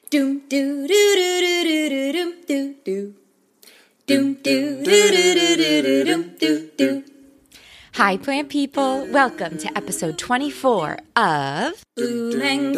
Doom doo doo doo doo doo doo doo doo. Doom doo doo doo doo doo doo doo doo. Hi, plant people. Welcome to episode 24 of Bloom and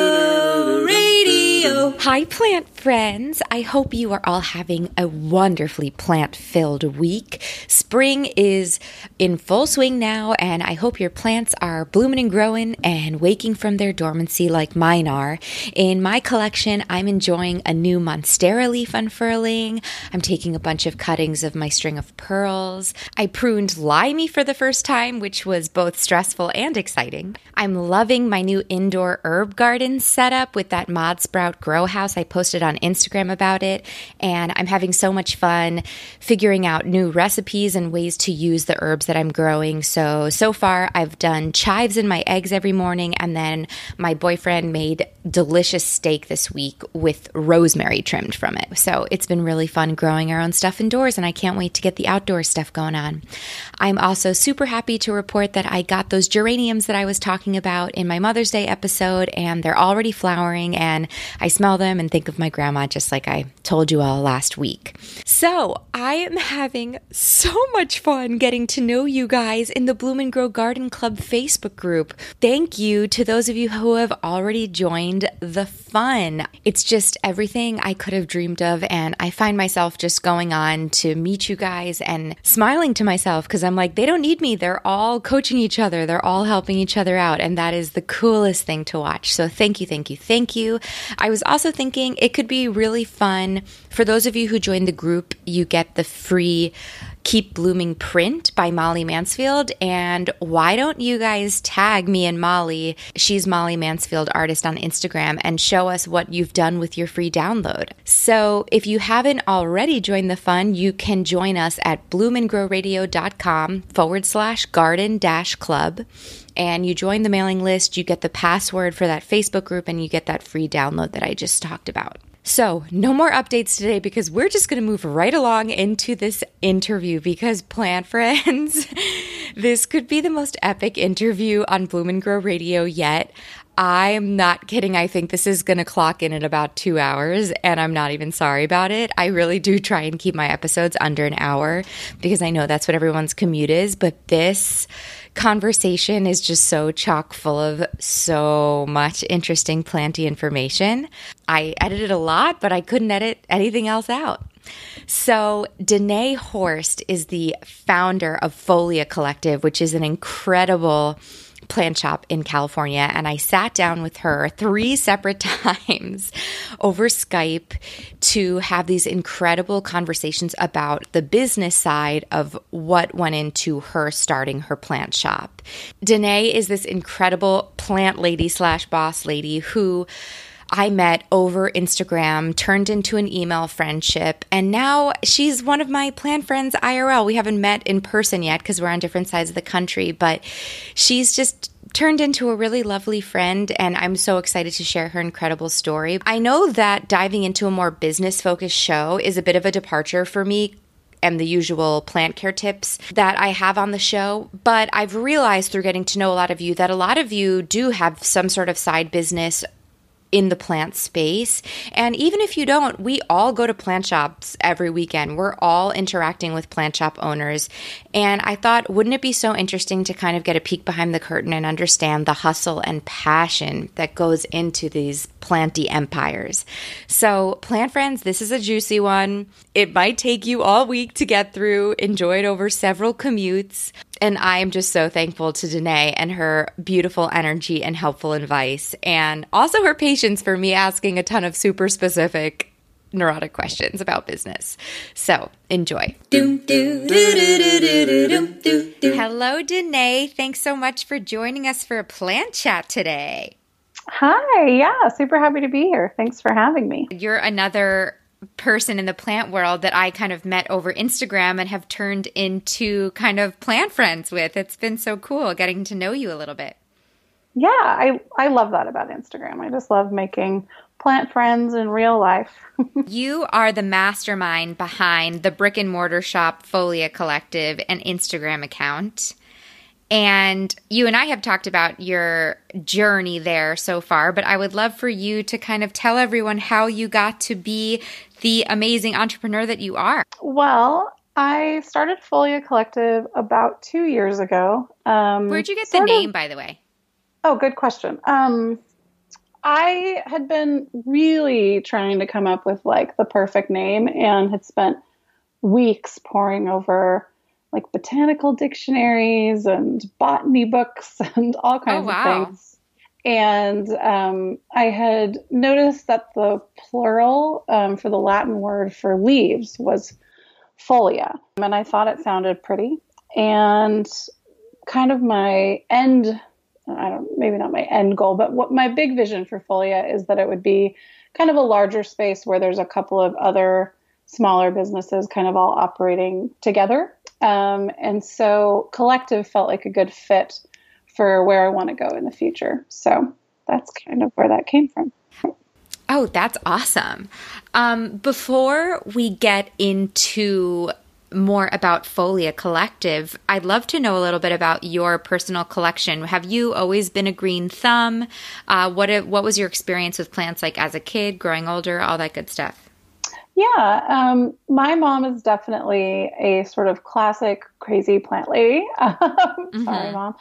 Grow Radio. Hi, plant friends. I hope you are all having a wonderfully plant-filled week. Spring is in full swing now, and I hope your plants are blooming and growing and waking from their dormancy like mine are. In my collection, I'm enjoying a new Monstera leaf unfurling. I'm taking a bunch of cuttings of my string of pearls. I pruned Limey for the first time, which was both stressful and exciting. I'm loving my new indoor herb garden setup with that Mod Sprout grow house. I posted on Instagram about it, and I'm having so much fun figuring out new recipes and ways to use the herbs that I'm growing. So far I've done chives in my eggs every morning, and then my boyfriend made delicious steak this week with rosemary trimmed from it. So it's been really fun growing our own stuff indoors, and I can't wait to get the outdoor stuff going on. I'm also super happy to report that I got those geraniums that I was talking about in my Mother's Day episode, and they're already flowering, and I smell them and think of my grandma just like I told you all last week. So I am having so much fun getting to know you guys in the Bloom and Grow Garden Club Facebook group. Thank you to those of you who have already joined the fun. It's just everything I could have dreamed of, and I find myself just going on to meet you guys and smiling to myself because I'm like, they don't need me. They're all coaching each other. They're all helping each other out, and that is the coolest thing to watch. So thank you, thank you, thank you. I was also thinking it could be really fun. For those of you who joined the group, you get the free Keep Blooming print by Molly Mansfield. And why don't you guys tag me and Molly, she's Molly Mansfield Artist on Instagram, and show us what you've done with your free download. So if you haven't already joined the fun, you can join us at bloomandgrowradio.com/garden-club. And you join the mailing list, you get the password for that Facebook group, and you get that free download that I just talked about. So no more updates today because we're just going to move right along into this interview because, plant friends, this could be the most epic interview on Bloom and Grow Radio yet. I'm not kidding. I think this is going to clock in at about 2 hours, and I'm not even sorry about it. I really do try and keep my episodes under an hour because I know that's what everyone's commute is, but this conversation is just so chock full of so much interesting planty information. I edited a lot, but I couldn't edit anything else out. So Danae Horst is the founder of Folia Collective, which is an incredible plant shop in California, and I sat down with her 3 separate times over Skype to have these incredible conversations about the business side of what went into her starting her plant shop. Danae is this incredible plant lady / boss lady who I met over Instagram, turned into an email friendship, and now she's one of my plant friends IRL. We haven't met in person yet because we're on different sides of the country, but she's just turned into a really lovely friend, and I'm so excited to share her incredible story. I know that diving into a more business-focused show is a bit of a departure for me and the usual plant care tips that I have on the show, but I've realized through getting to know a lot of you that a lot of you do have some sort of side business in the plant space. And even if you don't, we all go to plant shops every weekend. We're all interacting with plant shop owners. And I thought, wouldn't it be so interesting to kind of get a peek behind the curtain and understand the hustle and passion that goes into these planty empires? So plant friends, this is a juicy one. It might take you all week to get through, enjoy it over several commutes. And I am just so thankful to Danae and her beautiful energy and helpful advice, and also her patience for me asking a ton of super specific neurotic questions about business. So enjoy. Hello, Danae. Thanks so much for joining us for a plant chat today. Hi. Yeah, super happy to be here. Thanks for having me. You're another person in the plant world that I kind of met over Instagram and have turned into kind of plant friends with. It's been so cool getting to know you a little bit. Yeah, I love that about Instagram. I just love making plant friends in real life. You are the mastermind behind the brick and mortar shop Folia Collective and Instagram account. And you and I have talked about your journey there so far, but I would love for you to kind of tell everyone how you got to be the amazing entrepreneur that you are. Well, I started Folia Collective about 2 years ago. Where'd you get the name, by the way? Oh, good question. I had been really trying to come up with like the perfect name and had spent weeks poring over like botanical dictionaries and botany books and all kinds of things. And I had noticed that the plural for the Latin word for leaves was folia. And I thought it sounded pretty. And kind of my maybe not my end goal, but what my big vision for Folia is that it would be kind of a larger space where there's a couple of other smaller businesses kind of all operating together. And so Collective felt like a good fit for where I want to go in the future. So that's kind of where that came from. Oh, that's awesome. Before we get into more about Folia Collective, I'd love to know a little bit about your personal collection. Have you always been a green thumb? What was your experience with plants like as a kid, growing older, all that good stuff? Yeah, my mom is definitely a sort of classic crazy plant lady. Sorry, Mom.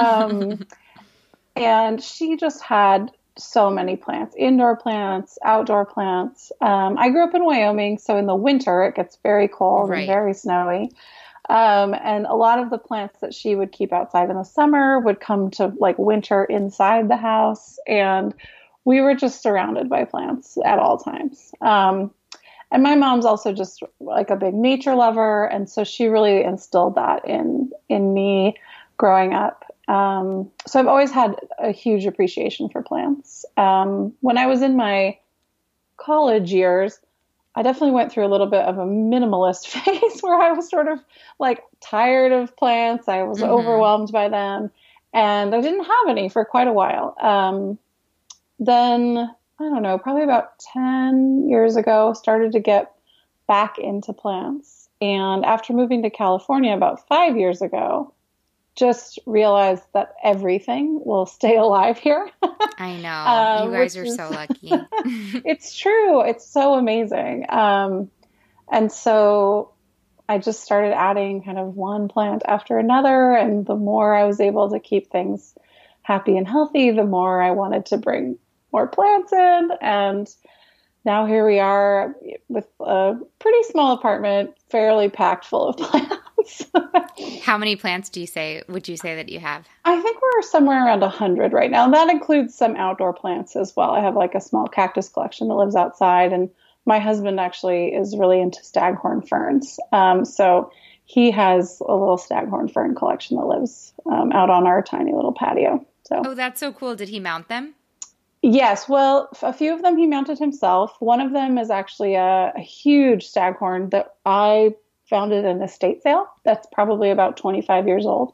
And she just had so many plants, indoor plants, outdoor plants. I grew up in Wyoming, so in the winter it gets very cold and very snowy. And a lot of the plants that she would keep outside in the summer would come to like winter inside the house. And we were just surrounded by plants at all times. And my mom's also just like a big nature lover. And so she really instilled that in me growing up. So I've always had a huge appreciation for plants. When I was in my college years, I definitely went through a little bit of a minimalist phase where I was sort of like tired of plants. I was overwhelmed by them and I didn't have any for quite a while. Then I don't know, probably about 10 years ago, started to get back into plants. And after moving to California about 5 years ago, just realized that everything will stay alive here. I know. You guys are so lucky. It's true. It's so amazing. And so I just started adding kind of one plant after another. And the more I was able to keep things happy and healthy, the more I wanted to bring more plants in. And now here we are with a pretty small apartment, fairly packed full of plants. How many plants would you say that you have? I think we're somewhere around 100 right now. And that includes some outdoor plants as well. I have like a small cactus collection that lives outside. And my husband actually is really into staghorn ferns. So he has a little staghorn fern collection that lives out on our tiny little patio. So. Oh, that's so cool. Did he mount them? Yes. Well, a few of them he mounted himself. One of them is actually a huge staghorn that I found at an estate sale. That's probably about 25 years old.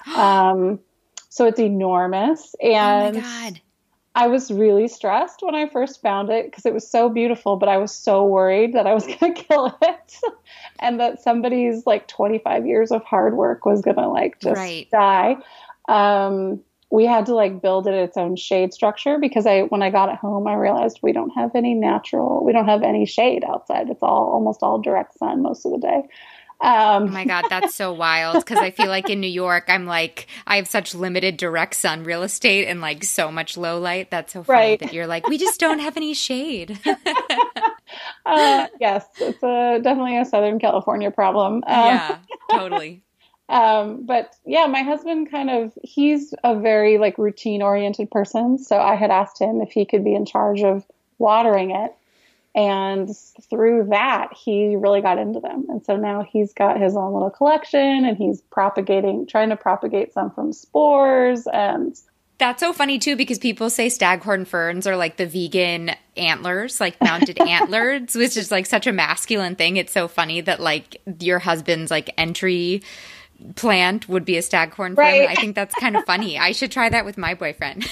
So it's enormous. And oh my God. I was really stressed when I first found it because it was so beautiful, but I was so worried that I was going to kill it and that somebody's like 25 years of hard work was going to like just die. We had to like build it its own shade structure because when I got it home, I realized we don't have any shade outside. It's almost all direct sun most of the day. Oh my God, that's so wild. Because I feel like in New York, I have such limited direct sun real estate and like so much low light. That's so funny that you're like, we just don't have any shade. Yes, it's definitely a Southern California problem. Yeah, totally. But yeah, my husband he's a very like routine oriented person. So I had asked him if he could be in charge of watering it. And through that, he really got into them. And so now he's got his own little collection and he's trying to propagate some from spores. And that's so funny too, because people say staghorn ferns are like the vegan antlers, like mounted antlers, which is like such a masculine thing. It's so funny that like your husband's like entry plant would be a staghorn fern. I think that's kind of funny. I should try that with my boyfriend.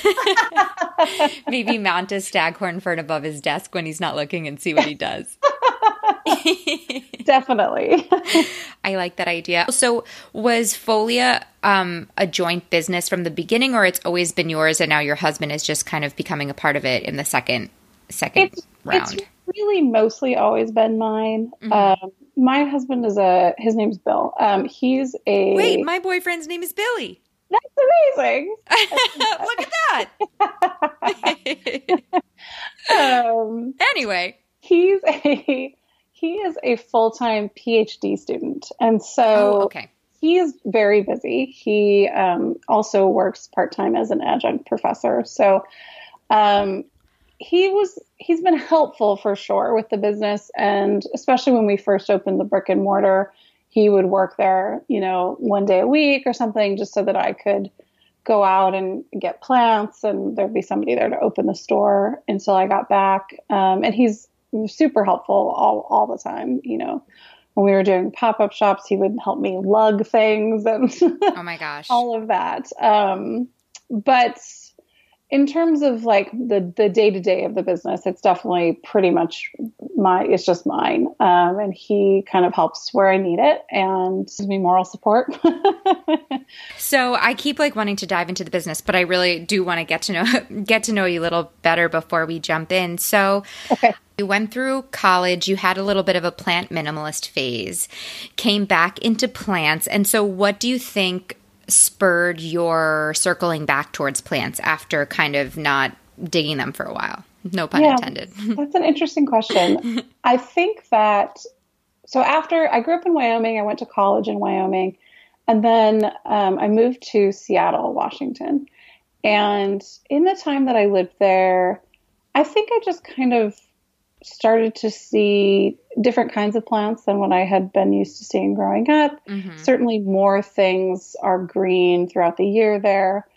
Maybe mount a staghorn fern above his desk when he's not looking and see what he does. Definitely. I like that idea. So was Folia a joint business from the beginning, or it's always been yours and now your husband is just kind of becoming a part of it in the second round? It's really mostly always been mine. My husband his name's Bill. Wait, my boyfriend's name is Billy. That's amazing. Look at that. Anyway, he is a full-time PhD student. And so he is very busy. He also works part-time as an adjunct professor. So he's been helpful for sure with the business. And especially when we first opened the brick and mortar, he would work there, one day a week or something, just so that I could go out and get plants and there'd be somebody there to open the store until I got back. And he's super helpful all the time. When we were doing pop-up shops, he would help me lug things and oh my gosh, all of that. But in terms of like the day-to-day of the business, it's definitely pretty much it's just mine. And he kind of helps where I need it and gives me moral support. So I keep wanting to dive into the business, but I really do want to get to know you a little better before we jump in. So you went through college, you had a little bit of a plant minimalist phase, came back into plants. And so what do you think spurred your circling back towards plants after kind of not digging them for a while? No pun intended. That's an interesting question. I think that, so after I grew up in Wyoming, I went to college in Wyoming, and then I moved to Seattle, Washington. And in the time that I lived there, I think I just kind of started to see different kinds of plants than what I had been used to seeing growing up. Mm-hmm. Certainly more things are green throughout the year there.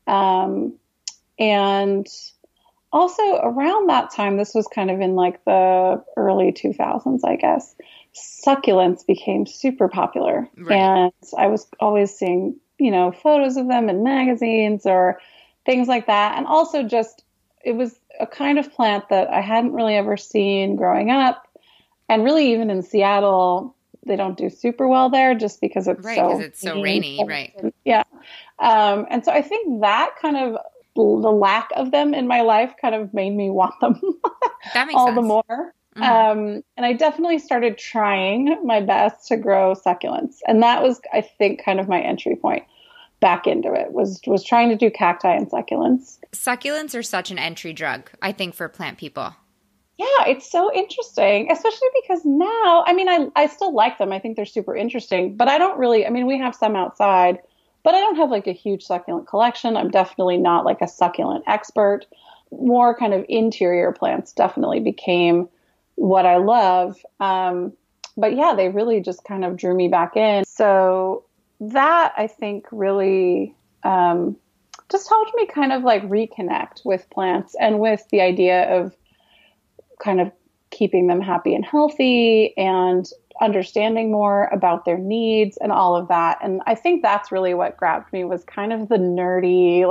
And also around that time, this was kind of in the early 2000s, I guess, succulents became super popular. Right. And I was always seeing, photos of them in magazines or things like that. And also just, it was a kind of plant that I hadn't really ever seen growing up. And really even in Seattle, they don't do super well there just because it's so rainy. Right. Yeah. And so I think that kind of the lack of them in my life kind of made me want them that makes sense. The more. Mm-hmm. And I definitely started trying my best to grow succulents. And that was, I think, kind of my entry point back into it was trying to do cacti and succulents. Succulents are such an entry drug, I think, for plant people. Yeah, it's so interesting, especially because now, I still like them. I think they're super interesting, but I don't really, we have some outside, but I don't have a huge succulent collection. I'm definitely not a succulent expert. More kind of interior plants definitely became what I love. But yeah, they really just kind of drew me back in. So that I think really just helped me kind of reconnect with plants and with the idea of kind of keeping them happy and healthy and understanding more about their needs and all of that. And I think that's really what grabbed me was kind of the nerdy,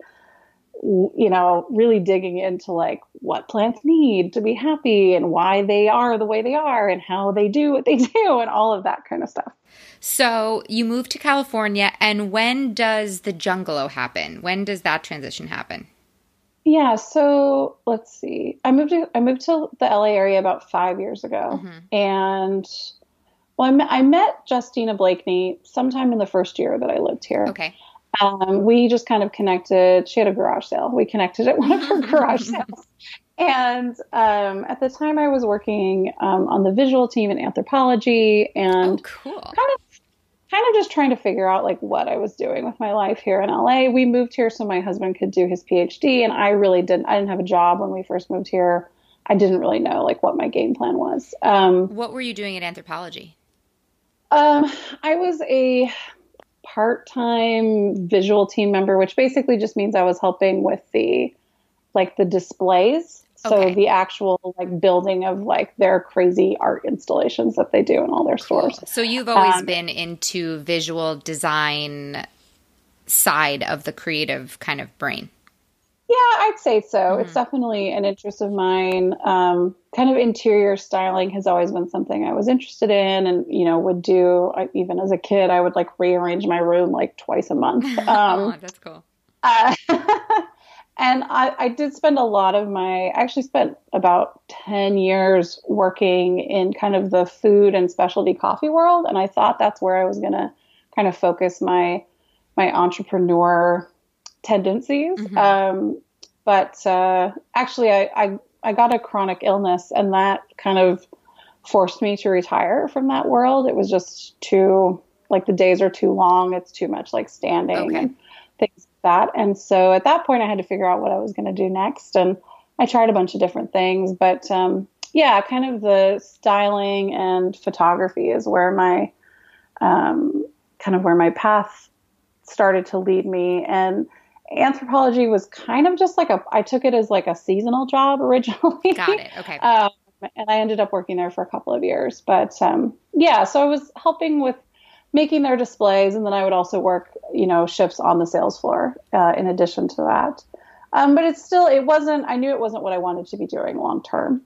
really digging into what plants need to be happy and why they are the way they are and how they do what they do and all of that kind of stuff. So you moved to California, and when does the Jungalow happen? When does that transition happen? Yeah, so let's see. I moved to the LA area about 5 years ago, mm-hmm. and I met Justina Blakeney sometime in the first year that I lived here. Okay. We just kind of connected. She had a garage sale. We connected at one of her garage sales. And at the time I was working on the visual team in anthropology and cool. kind of just trying to figure out what I was doing with my life here in LA. We moved here so my husband could do his PhD, and I didn't have a job when we first moved here. I didn't really know what my game plan was. What were you doing at anthropology? I was a part-time visual team member, which basically just means I was helping with the displays. So the actual building of their crazy art installations that they do in all their stores. So you've always been into visual design side of the creative kind of brain. Yeah, I'd say so. It's definitely an interest of mine. Kind of interior styling has always been something I was interested in and, would do. Even as a kid, I would like rearrange my room like twice a month. Oh, that's cool. Uh, and I did spend I actually spent about 10 years working in kind of the food and specialty coffee world. And I thought that's where I was going to kind of focus my entrepreneur tendencies. But actually, I got a chronic illness, and that kind of forced me to retire from that world. It was just too, like, the days are too long. It's too much like standing and things like that. And so at that point, I had to figure out what I was going to do next. And I tried a bunch of different things. But yeah, kind of the styling and photography is where my path started to lead me. And anthropology was kind of just like I took it as like a seasonal job originally. Got it. Okay. And I ended up working there for a couple of years. But yeah, so I was helping with making their displays. And then I would also work, shifts on the sales floor in addition to that. But I knew it wasn't what I wanted to be doing long term.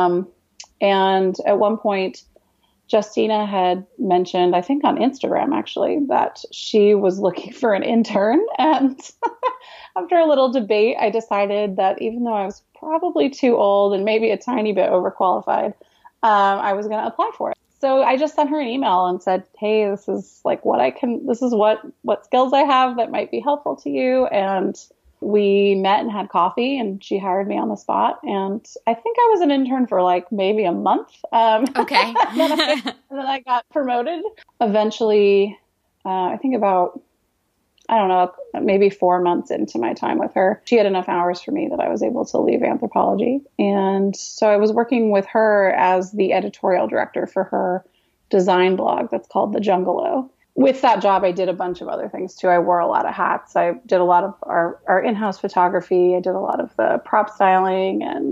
And at one point, Justina had mentioned, I think on Instagram actually, that she was looking for an intern. And after a little debate, I decided that even though I was probably too old and maybe a tiny bit overqualified, I was going to apply for it. So I just sent her an email and said, hey, this is like this is what skills I have that might be helpful to you. And we met and had coffee, and she hired me on the spot. And I think I was an intern for like maybe a month. Okay. and then I got promoted. Eventually, I think about, I don't know, maybe 4 months into my time with her, she had enough hours for me that I was able to leave anthropology. And so I was working with her as the editorial director for her design blog that's called The Jungalow. With that job, I did a bunch of other things too. I wore a lot of hats. I did a lot of our in-house photography. I did a lot of the prop styling and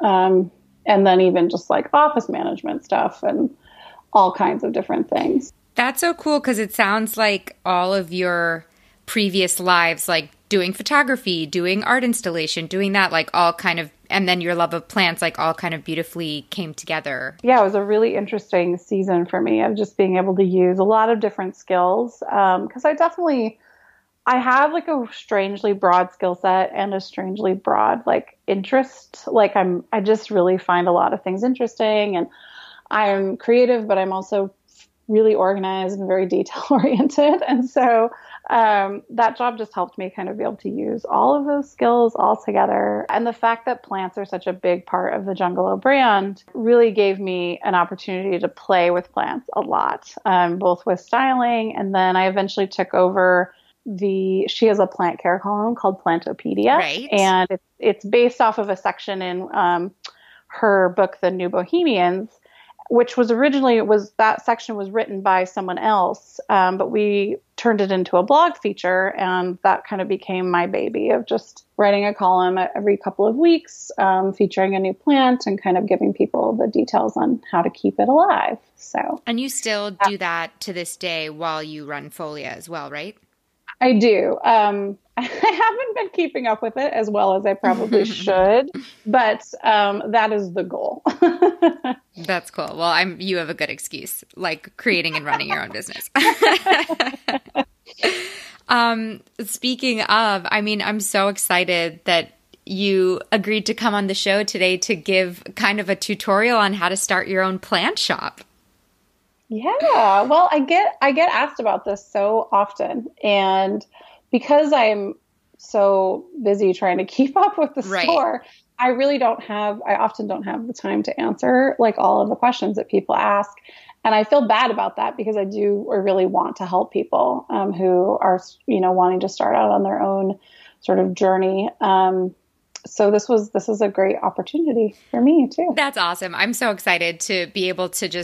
then even just like office management stuff and all kinds of different things. That's so cool because it sounds like all of your previous lives, like doing photography, doing art installation, doing that, like all kind of, and then your love of plants, like all kind of beautifully came together. Yeah, it was a really interesting season for me of just being able to use a lot of different skills. Because I have like a strangely broad skill set and a strangely broad like interest. Like I just really find a lot of things interesting, and I'm creative, but I'm also really organized and very detail oriented. And so that job just helped me kind of be able to use all of those skills all together. And the fact that plants are such a big part of the Jungalow brand really gave me an opportunity to play with plants a lot, both with styling. And then I eventually took over she has a plant care column called Plantopedia. Right. And it's based off of a section in her book, The New Bohemians, which was originally that section was written by someone else, but we turned it into a blog feature, and that kind of became my baby of just writing a column every couple of weeks, featuring a new plant and kind of giving people the details on how to keep it alive. So, and you still do that to this day while you run Folia as well, right? I do. I haven't been keeping up with it as well as I probably should, but that is the goal. That's cool. Well, you have a good excuse, like creating and running your own business. Speaking of, I'm so excited that you agreed to come on the show today to give kind of a tutorial on how to start your own plant shop. Yeah, well, I get asked about this so often, and because I'm so busy trying to keep up with the store, I often don't have the time to answer like all of the questions that people ask. And I feel bad about that because I really want to help people who are, wanting to start out on their own sort of journey. So this is a great opportunity for me too. That's awesome. I'm so excited to be able to just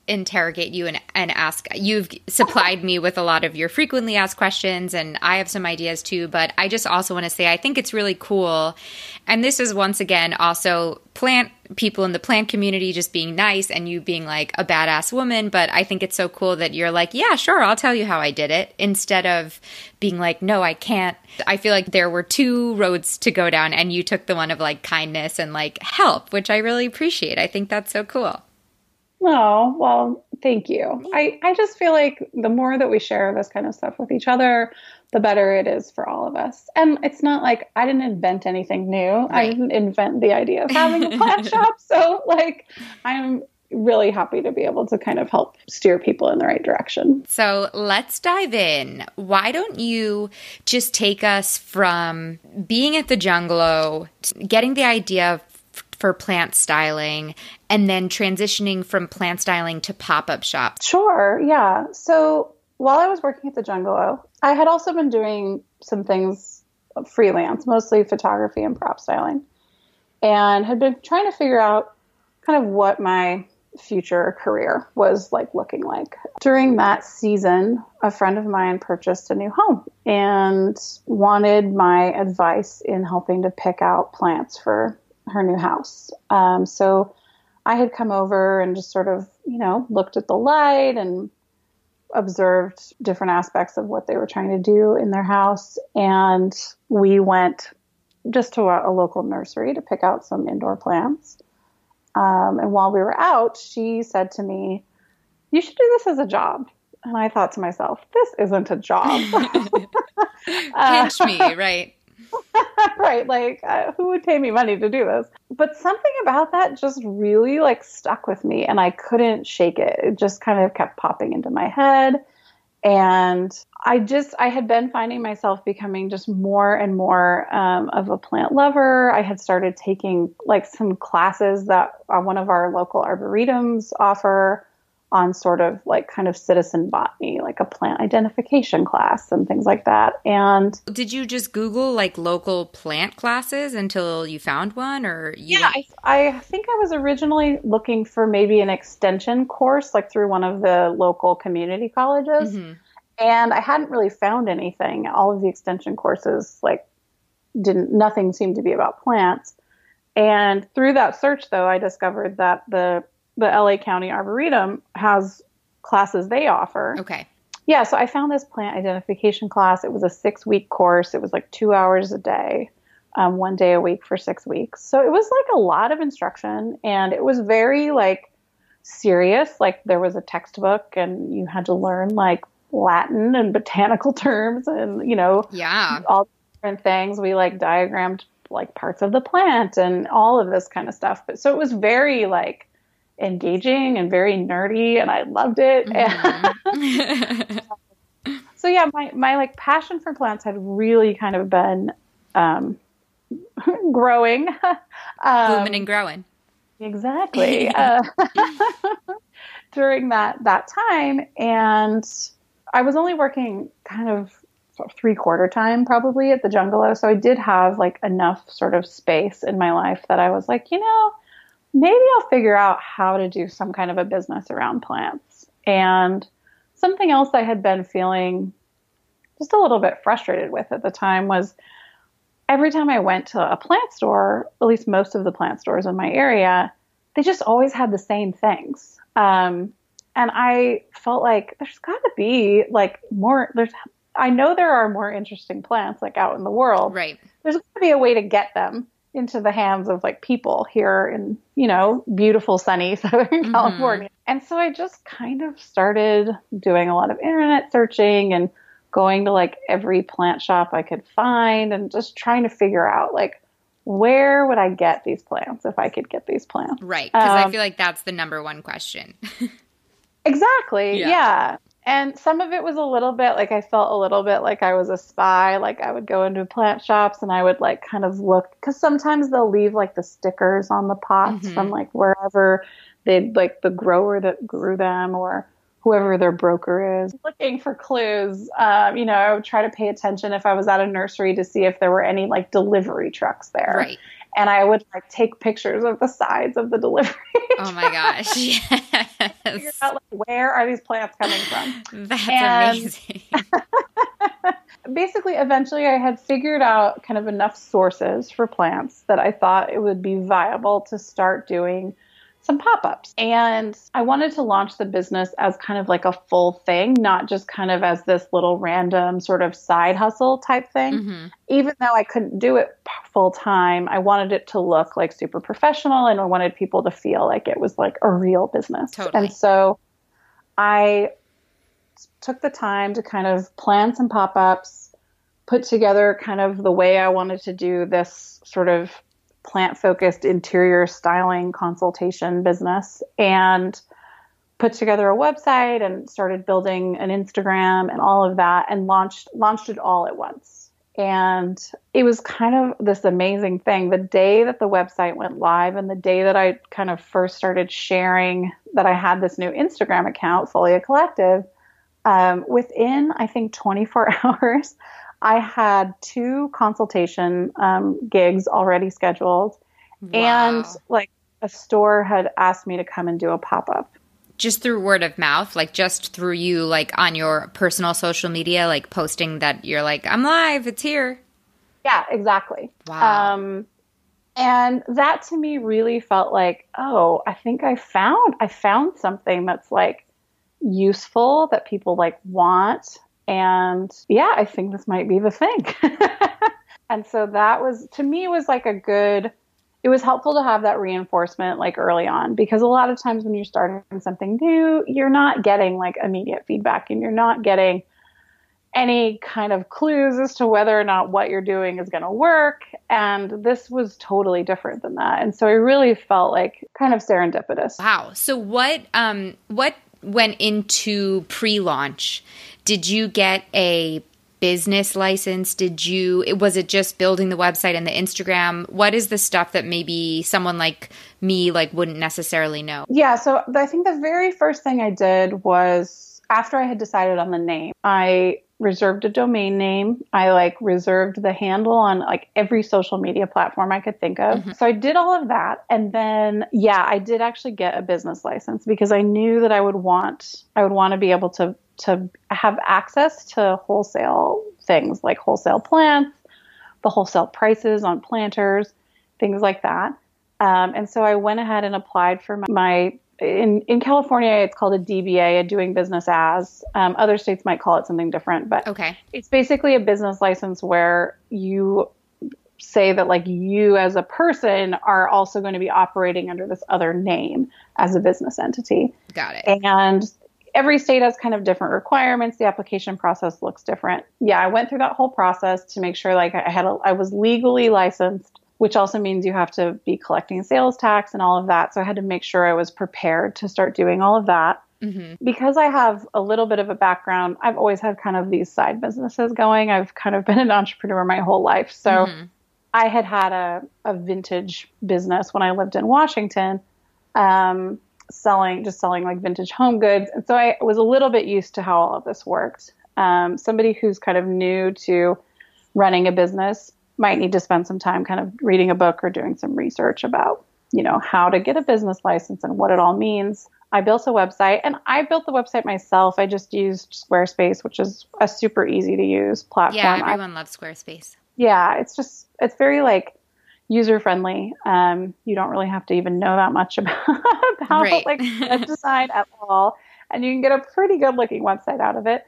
interrogate you and ask. You've supplied me with a lot of your frequently asked questions, and I have some ideas too, but I just also want to say I think it's really cool. And this is once again also plant people in the plant community just being nice and you being like a badass woman. But I think it's so cool that you're like, yeah, sure, I'll tell you how I did it, instead of being like, no, I can't. I feel like there were two roads to go down and you took the one of like kindness and like help, which I really appreciate. I think that's so cool. Oh, well, thank you. I just feel like the more that we share this kind of stuff with each other, the better it is for all of us. And it's not like I didn't invent anything new. Right. I didn't invent the idea of having a plant shop. So like, I'm really happy to be able to kind of help steer people in the right direction. So let's dive in. Why don't you just take us from being at the Jungalow, getting the idea for plant styling, and then transitioning from plant styling to pop-up shops? Sure, yeah. So while I was working at the Jungalow, I had also been doing some things freelance, mostly photography and prop styling, and had been trying to figure out kind of what my future career was like looking like. During that season, a friend of mine purchased a new home and wanted my advice in helping to pick out plants for her new house. So I had come over and just sort of, looked at the light and observed different aspects of what they were trying to do in their house. And we went just to a local nursery to pick out some indoor plants. And while we were out, she said to me, "You should do this as a job." And I thought to myself, this isn't a job. Pinch me, right? Right. Like, who would pay me money to do this? But something about that just really like stuck with me and I couldn't shake it. It just kind of kept popping into my head. And I had been finding myself becoming just more and more of a plant lover. I had started taking like some classes that one of our local arboretums offer on sort of like kind of citizen botany, like a plant identification class and things like that. And did you just Google like local plant classes until you found one, or I think I was originally looking for maybe an extension course, like through one of the local community colleges. Mm-hmm. And I hadn't really found anything. All of the extension courses, like nothing seemed to be about plants. And through that search though, I discovered that the LA County Arboretum has classes they offer. Okay. Yeah. So I found this plant identification class. It was a 6-week course. It was like 2 hours a day, 1 day a week for 6 weeks. So it was like a lot of instruction and it was very like serious. Like there was a textbook and you had to learn like Latin and botanical terms and, all different things. We like diagrammed like parts of the plant and all of this kind of stuff. But so it was very like engaging and very nerdy and I loved it. Mm-hmm. So yeah, my like passion for plants had really kind of been growing. Blooming and growing. Exactly. During that time. And I was only working kind of 3/4 time probably at the Jungalow. So I did have like enough sort of space in my life that I was like, maybe I'll figure out how to do some kind of a business around plants. And something else I had been feeling just a little bit frustrated with at the time was every time I went to a plant store, at least most of the plant stores in my area, they just always had the same things. And I felt like there's got to be like more, I know there are more interesting plants like out in the world. Right. There's got to be a way to get them into the hands of like people here in, beautiful sunny Southern California. And so I just kind of started doing a lot of internet searching and going to like every plant shop I could find and just trying to figure out like, where would I get these plants if I could get these plants? Right. Because I feel like that's the number one question. Exactly. Yeah. And some of it was a little bit like I felt a little bit like I was a spy. Like I would go into plant shops and I would like kind of look because sometimes they'll leave like the stickers on the pots from like wherever they like the grower that grew them or whoever their broker is. Looking for clues. I would try to pay attention if I was at a nursery to see if there were any like delivery trucks there. Right. And I would like take pictures of the sides of the delivery Oh my gosh. Yes. Figure out like, where are these plants coming from? That's amazing. Basically, eventually I had figured out kind of enough sources for plants that I thought it would be viable to start doing some pop-ups. And I wanted to launch the business as kind of like a full thing, not just kind of as this little random sort of side hustle type thing. Mm-hmm. Even though I couldn't do it full time, I wanted it to look like super professional, and I wanted people to feel like it was like a real business. Totally. And so I took the time to kind of plan some pop-ups, put together kind of the way I wanted to do this sort of plant-focused interior styling consultation business, and put together a website and started building an Instagram and all of that, and launched it all at once. And it was kind of this amazing thing. The day that the website went live and the day that I kind of first started sharing that I had this new Instagram account, Folia Collective, within, I think, 24 hours, I had 2 consultation gigs already scheduled. Wow. And like a store had asked me to come and do a pop-up. Just through word of mouth, like just through you, like on your personal social media, like posting that you're like, I'm live, it's here. Yeah, exactly. Wow. And that to me really felt like, oh, I think I found something that's like useful that people like want. And yeah, I think this might be the thing. And so that was, to me, was like it was helpful to have that reinforcement like early on, because a lot of times when you're starting something new, you're not getting like immediate feedback, and you're not getting any kind of clues as to whether or not what you're doing is going to work. And this was totally different than that. And so it really felt like kind of serendipitous. Wow. So what went into pre-launch? Did you get a business license? Was it just building the website and the Instagram? What is the stuff that maybe someone like me like wouldn't necessarily know? Yeah. So I think the very first thing I did was, after I had decided on the name, I reserved a domain name. I like reserved the handle on like every social media platform I could think of. Mm-hmm. So I did all of that. And then, yeah, I did actually get a business license, because I knew that I would want to be able to have access to wholesale things, like wholesale plants, the wholesale prices on planters, things like that. And so I went ahead and applied for in California, it's called a DBA, a doing business as. Other states might call it something different, but okay. It's basically a business license where you say that like you as a person are also going to be operating under this other name as a business entity. Got it. And every state has kind of different requirements. The application process looks different. Yeah, I went through that whole process to make sure like I was legally licensed, which also means you have to be collecting sales tax and all of that. So I had to make sure I was prepared to start doing all of that. Mm-hmm. Because I have a little bit of a background, I've always had kind of these side businesses going. I've kind of been an entrepreneur my whole life. So mm-hmm. I had a vintage business when I lived in Washington, selling like vintage home goods. And so I was a little bit used to how all of this worked. Somebody who's kind of new to running a business might need to spend some time kind of reading a book or doing some research about, how to get a business license and what it all means. I built a website, and I built the website myself. I just used Squarespace, which is a super easy to use platform. Yeah, everyone loves Squarespace. Yeah, it's very like user friendly. You don't really have to even know that much about right. like web design at all, and you can get a pretty good looking website out of it.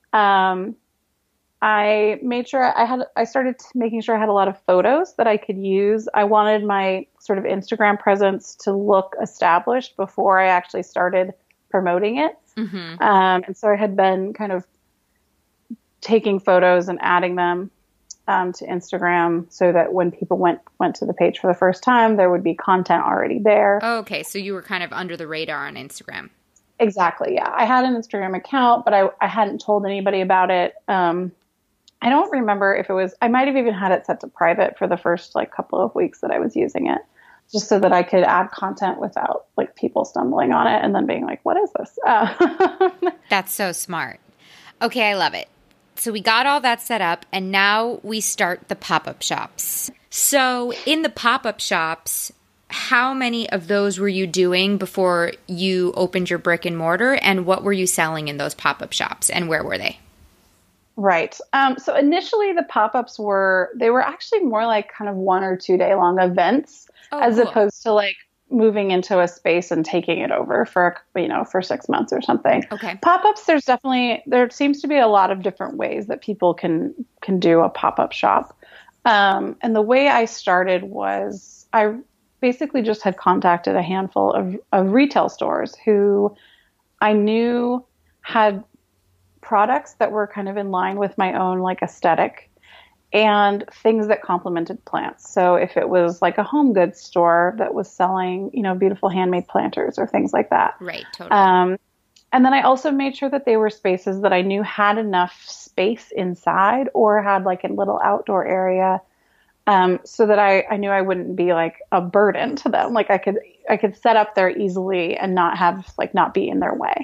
I made sure I started making sure I had a lot of photos that I could use. I wanted my sort of Instagram presence to look established before I actually started promoting it. Mm-hmm. And so I had been kind of taking photos and adding them to Instagram, so that when people went to the page for the first time, there would be content already there. Oh, okay. So you were kind of under the radar on Instagram. Exactly. Yeah. I had an Instagram account, but I hadn't told anybody about it. I don't remember if I might have even had it set to private for the first like couple of weeks that I was using it, just so that I could add content without like people stumbling on it and then being like, what is this? That's so smart. Okay. I love it. So we got all that set up, and now we start the pop-up shops. So in the pop-up shops, how many of those were you doing before you opened your brick and mortar, and what were you selling in those pop-up shops, and where were they? Right. So initially the pop-ups they were actually more like kind of 1 or 2 day long events as cool. opposed to like moving into a space and taking it over for 6 months or something. Okay. Pop-ups, there seems to be a lot of different ways that people can do a pop-up shop. And the way I started was I basically just had contacted a handful of retail stores who I knew had products that were kind of in line with my own like aesthetic and things that complemented plants. So if it was like a home goods store that was selling, beautiful handmade planters or things like that. Right. Totally. And then I also made sure that they were spaces that I knew had enough space inside or had like a little outdoor area, so that I knew I wouldn't be like a burden to them. Like I could set up there easily and not be in their way.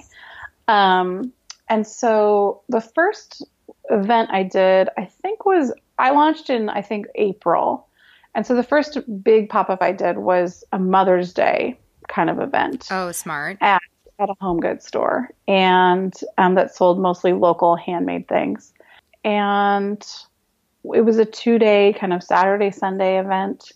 And so the first event I did, I launched in, April. And so the first big pop-up I did was a Mother's Day kind of event. Oh, smart. At a home goods store. And that sold mostly local handmade things. And it was a 2-day kind of Saturday, Sunday event.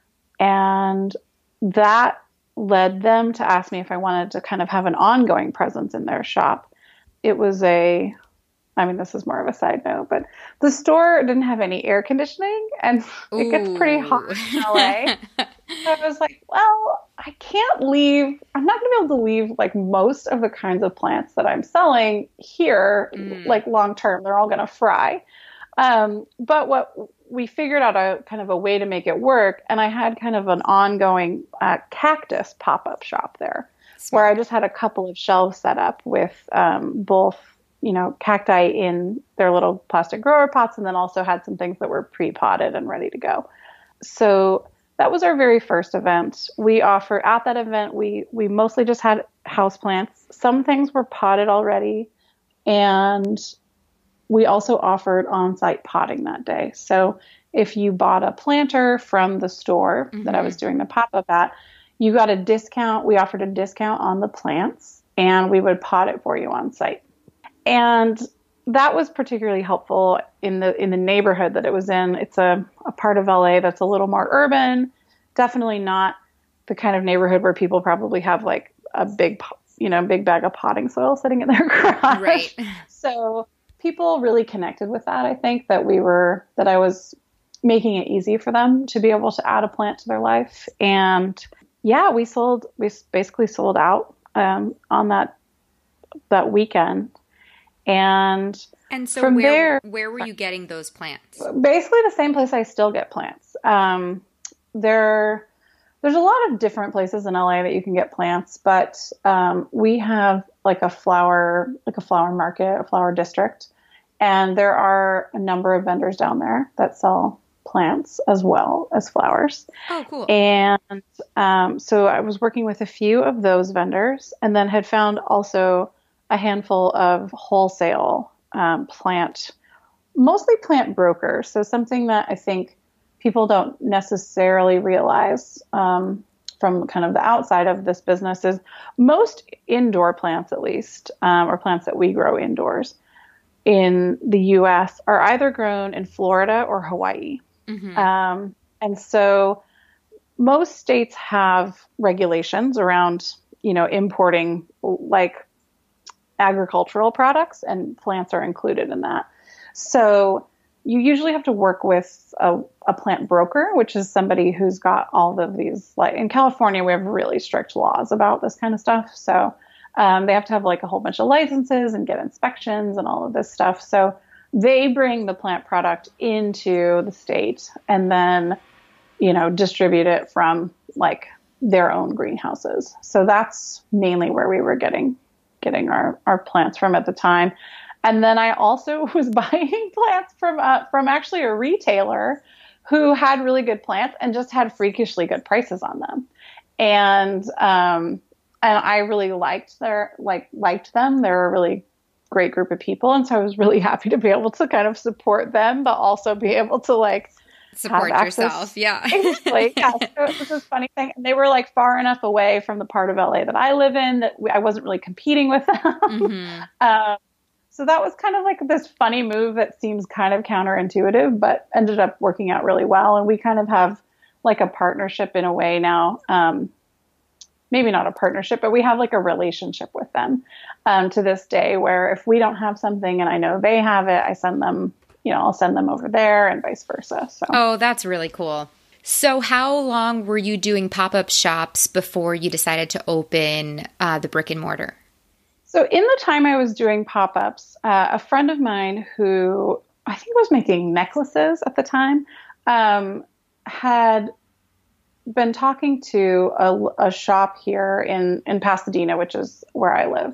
And that led them to ask me if I wanted to kind of have an ongoing presence in their shop. It was this is more of a side note, but the store didn't have any air conditioning and it gets pretty hot in LA. So I was like, well, I'm not going to be able to leave like most of the kinds of plants that I'm selling here, like long term, they're all going to fry. But what we figured out a kind of a way to make it work. And I had kind of an ongoing cactus pop-up shop there. Where I just had a couple of shelves set up with both, cacti in their little plastic grower pots, and then also had some things that were pre-potted and ready to go. So that was our very first event. At that event, we mostly just had houseplants. Some things were potted already, and we also offered on-site potting that day. So if you bought a planter from the store that I was doing the pop-up at, you got a discount. We offered a discount on the plants, and we would pot it for you on site. And that was particularly helpful in the neighborhood that it was in. It's a part of LA that's a little more urban, definitely not the kind of neighborhood where people probably have like a big bag of potting soil sitting in their garage. Right. So people really connected with that. I think that I was making it easy for them to be able to add a plant to their life. And yeah, we basically sold out on that weekend. And so from where were you getting those plants? Basically the same place I still get plants. There's a lot of different places in LA that you can get plants, but we have like a flower market, a flower district. And there are a number of vendors down there that sell plants as well as flowers. Oh, cool. And so I was working with a few of those vendors, and then had found also a handful of wholesale mostly plant brokers. So something that I think people don't necessarily realize from kind of the outside of this business is most indoor plants, at least, or plants that we grow indoors in the U.S. are either grown in Florida or Hawaii. And so most states have regulations around, importing like agricultural products, and plants are included in that. So you usually have to work with a plant broker, which is somebody who's got all of these, like in California, we have really strict laws about this kind of stuff. So they have to have like a whole bunch of licenses and get inspections and all of this stuff. So they bring the plant product into the state and then, distribute it from like their own greenhouses. So that's mainly where we were getting our plants from at the time. And then I also was buying plants from actually a retailer who had really good plants and just had freakishly good prices on them. And I really liked them. They're a really great group of people. And so I was really happy to be able to kind of support them, but also be able to like Support have access. Yourself. Yeah. Exactly. Yeah. So it was this funny thing. And they were like far enough away from the part of LA that I live in that I wasn't really competing with them. Mm-hmm. So that was kind of like this funny move that seems kind of counterintuitive, but ended up working out really well. And we kind of have like a partnership in a way now. Maybe not a partnership, but we have like a relationship with them to this day, where if we don't have something and I know they have it, I send them, I'll send them over there and vice versa. So. Oh, that's really cool. So how long were you doing pop-up shops before you decided to open the brick and mortar? So in the time I was doing pop-ups, a friend of mine who I think was making necklaces at the time had been talking to a shop here in Pasadena, which is where I live.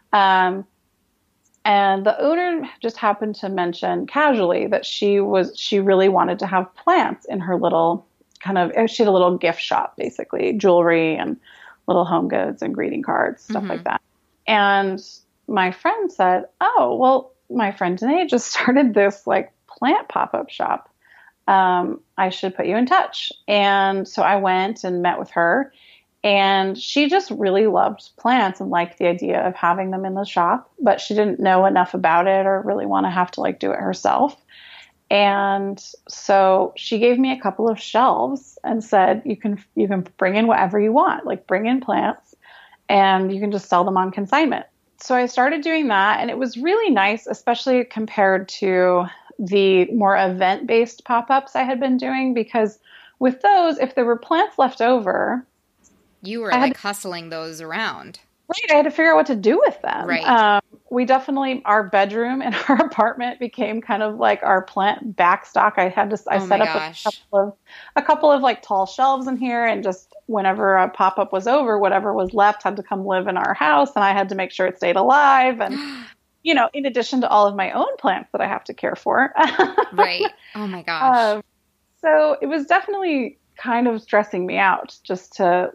And the owner just happened to mention casually that she really wanted to have plants in her little she had a little gift shop, basically jewelry and little home goods and greeting cards, stuff like that. And my friend said, oh, well, my friend Danae just started this like plant pop-up shop. I should put you in touch. And so I went and met with her, and she just really loved plants and liked the idea of having them in the shop, but she didn't know enough about it or really want to have to like do it herself. And so she gave me a couple of shelves and said, you can bring in whatever you want, like bring in plants, and you can just sell them on consignment. So I started doing that, and it was really nice, especially compared to the more event-based pop-ups I had been doing, because with those, if there were plants left over, you were like hustling those around. Right. I had to figure out what to do with them. Right. We definitely, our bedroom in our apartment became kind of like our plant backstock. I set up a couple of like tall shelves in here, and just whenever a pop-up was over, whatever was left had to come live in our house, and I had to make sure it stayed alive. And, in addition to all of my own plants that I have to care for. Right. Oh my gosh. So it was definitely kind of stressing me out just to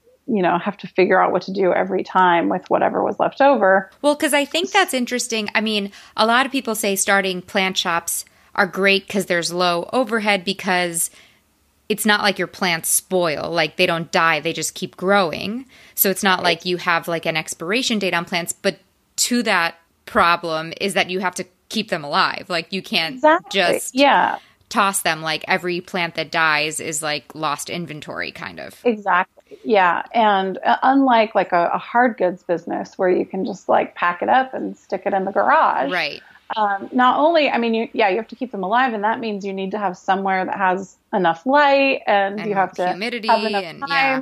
have to figure out what to do every time with whatever was left over. Well, because I think that's interesting. I mean, a lot of people say starting plant shops are great because there's low overhead, because it's not like your plants spoil. Like they don't die. They just keep growing. So it's not like you have like an expiration date on plants. But to that problem is that you have to keep them alive. Like you can't just toss them. Like every plant that dies is like lost inventory kind of. Exactly. Yeah. And unlike like a hard goods business where you can just like pack it up and stick it in the garage. Right. Not only, I mean, you have to keep them alive, and that means you need to have somewhere that has enough light, and you have to humidity have enough time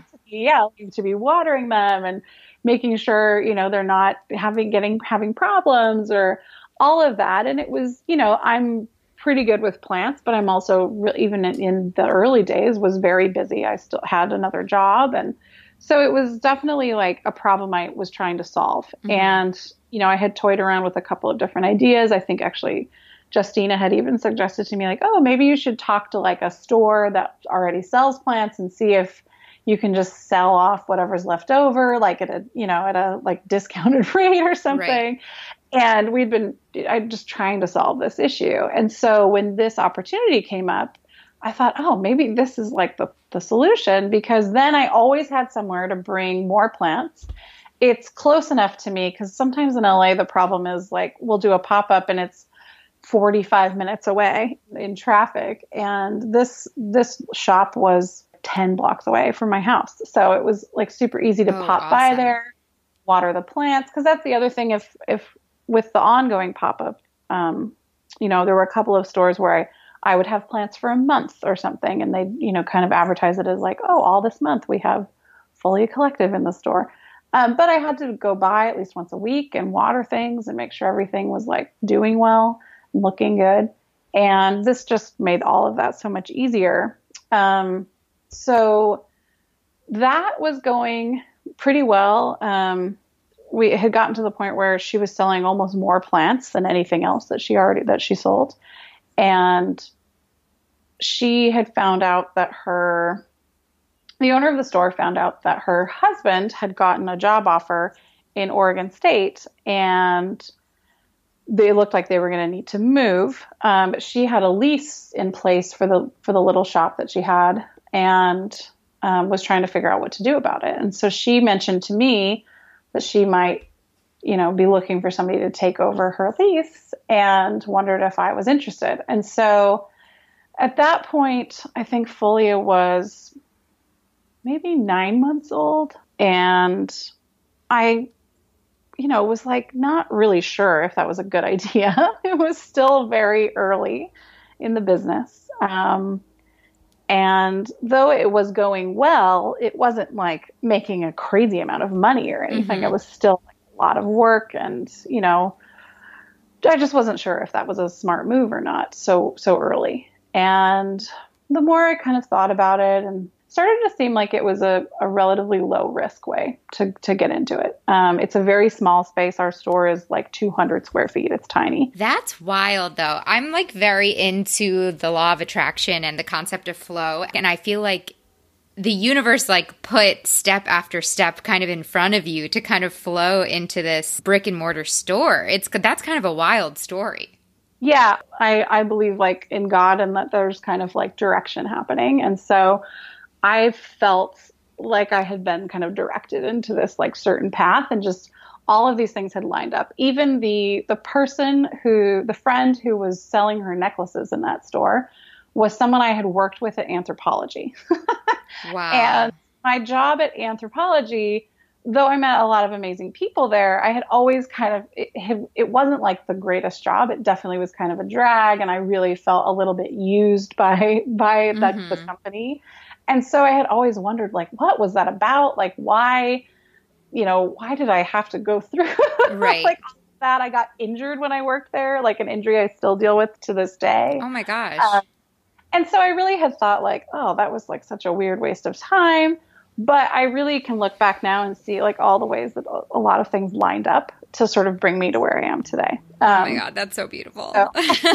to be watering them and making sure, they're not having problems or all of that. And it was, I'm pretty good with plants, but I'm also even in the early days was very busy. I still had another job. And so it was definitely like a problem I was trying to solve. Mm-hmm. And, I had toyed around with a couple of different ideas. I think actually Justina had even suggested to me like, oh, maybe you should talk to like a store that already sells plants and see if you can just sell off whatever's left over, like at a like discounted rate or something. Right. And I'm just trying to solve this issue. And so when this opportunity came up, I thought, oh, maybe this is like the solution, because then I always had somewhere to bring more plants. It's close enough to me, because sometimes in LA, the problem is like, we'll do a pop-up and it's 45 minutes away in traffic. And this shop was 10 blocks away from my house. So it was like super easy to pop by there, water the plants. Because that's the other thing, if with the ongoing pop-up, there were a couple of stores where I would have plants for a month or something, and they, kind of advertise it as like, oh, all this month we have Folia Collective in the store. But I had to go by at least once a week and water things and make sure everything was like doing well and looking good. And this just made all of that so much easier. So that was going pretty well. We had gotten to the point where she was selling almost more plants than anything else that she sold. And she had found out that the owner of the store found out that her husband had gotten a job offer in Oregon State, and they looked like they were going to need to move. But she had a lease in place for the little shop that she had, and was trying to figure out what to do about it. And so she mentioned to me that she might, be looking for somebody to take over her lease, and wondered if I was interested. And so at that point, I think Folia was maybe 9 months old. And I, was like not really sure if that was a good idea. It was still very early in the business. And though it was going well, it wasn't like making a crazy amount of money or anything. It was still like a lot of work, and, I just wasn't sure if that was a smart move or not so early. And the more I kind of thought about it, and started to seem like it was a relatively low risk way to get into it. It's a very small space. Our store is like 200 square feet. It's tiny. That's wild though. I'm like very into the law of attraction and the concept of flow. And I feel like the universe like put step after step kind of in front of you to kind of flow into this brick and mortar store. That's kind of a wild story. Yeah, I believe like in God, and that there's kind of like direction happening. And so I felt like I had been kind of directed into this like certain path, and just all of these things had lined up. Even the friend who was selling her necklaces in that store was someone I had worked with at Anthropologie. Wow. And my job at Anthropologie, though I met a lot of amazing people there, I had always kind of, it wasn't like the greatest job. It definitely was kind of a drag. And I really felt a little bit used by the company. And so I had always wondered, like, what was that about? Like, why did I have to go through right. like all that? I got injured when I worked there, like an injury I still deal with to this day. Oh my gosh. And so I really had thought like, oh, that was like such a weird waste of time. But I really can look back now and see like all the ways that a lot of things lined up to sort of bring me to where I am today. Oh my God, that's so beautiful. So.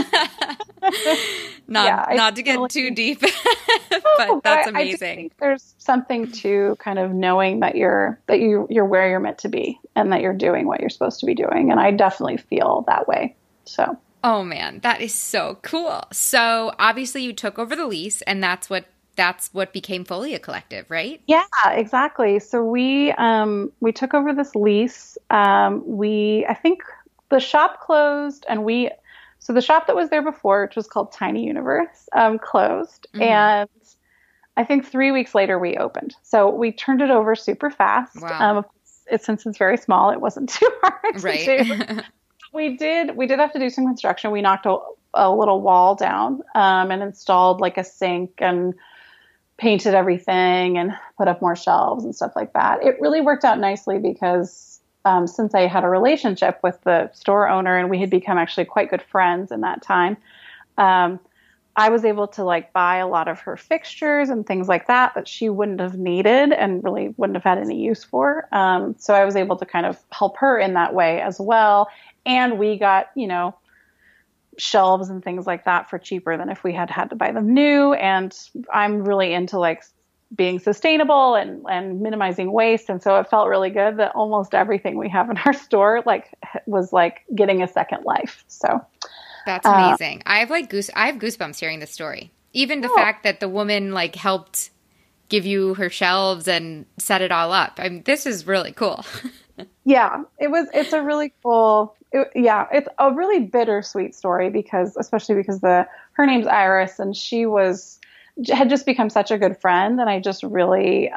not to get too deep, but that's amazing. I think there's something to kind of knowing that you're where you're meant to be, and that you're doing what you're supposed to be doing. And I definitely feel that way. So. Oh man, that is so cool. So obviously you took over the lease, and that's what became Folia Collective, right? Yeah, exactly. So we took over this lease. I think the shop closed, and so the shop that was there before, which was called Tiny Universe, closed. Mm-hmm. And I think 3 weeks later we opened. So we turned it over super fast. Wow. Since it's very small, it wasn't too hard to do. We did have to do some construction. We knocked a little wall down, and installed like a sink, and painted everything, and put up more shelves and stuff like that. It really worked out nicely because since I had a relationship with the store owner, and we had become actually quite good friends in that time, I was able to like buy a lot of her fixtures and things like that she wouldn't have needed and really wouldn't have had any use for. So I was able to kind of help her in that way as well. And we got, shelves and things like that for cheaper than if we had to buy them new. And I'm really into like being sustainable and minimizing waste. And so it felt really good that almost everything we have in our store was getting a second life. So that's amazing. I have goosebumps hearing this story. Even the fact that the woman helped give you her shelves and set it all up. This is really cool. Yeah, it's a really cool. It's a really bittersweet story especially because her name's Iris, and she had just become such a good friend, and I just really.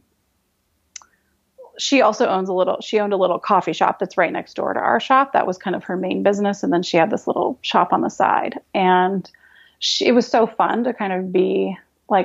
She also owned a little coffee shop that's right next door to our shop. That was kind of her main business, and then she had this little shop on the side, and it was so fun to kind of be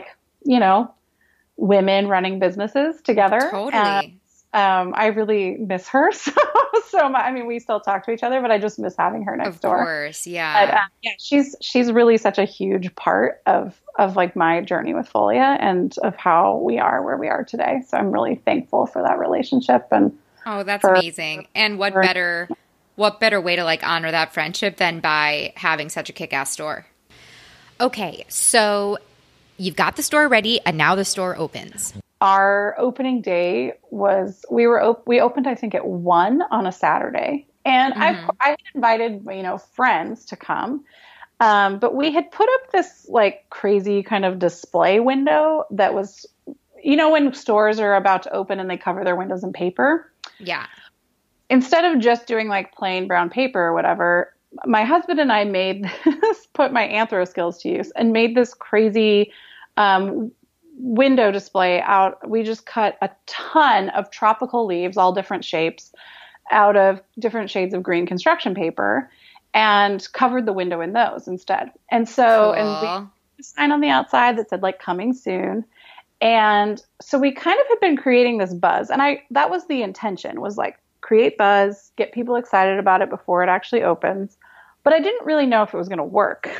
women running businesses together. Totally. I really miss her so much. I mean, we still talk to each other, but I just miss having her next door. Of course, yeah. But, she's really such a huge part of my journey with Folia and of how we are where we are today. So I'm really thankful for that relationship. And that's amazing. And what better way to honor that friendship than by having such a kick-ass store? Okay, so you've got the store ready, and now the store opens. Our opening day was we opened I think at 1 on a Saturday, And I had invited, friends to come. But we had put up this like crazy kind of display window that was, when stores are about to open and they cover their windows in paper. Yeah. Instead of just doing like plain brown paper or whatever, my husband and I put my anthro skills to use and made this crazy window display out. We just cut a ton of tropical leaves, all different shapes, out of different shades of green construction paper and covered the window in those instead. And so, cool. and we had a sign on the outside that said like coming soon. And so we kind of had been creating this buzz, and that was the intention, was like create buzz, get people excited about it before it actually opens. But I didn't really know if it was going to work.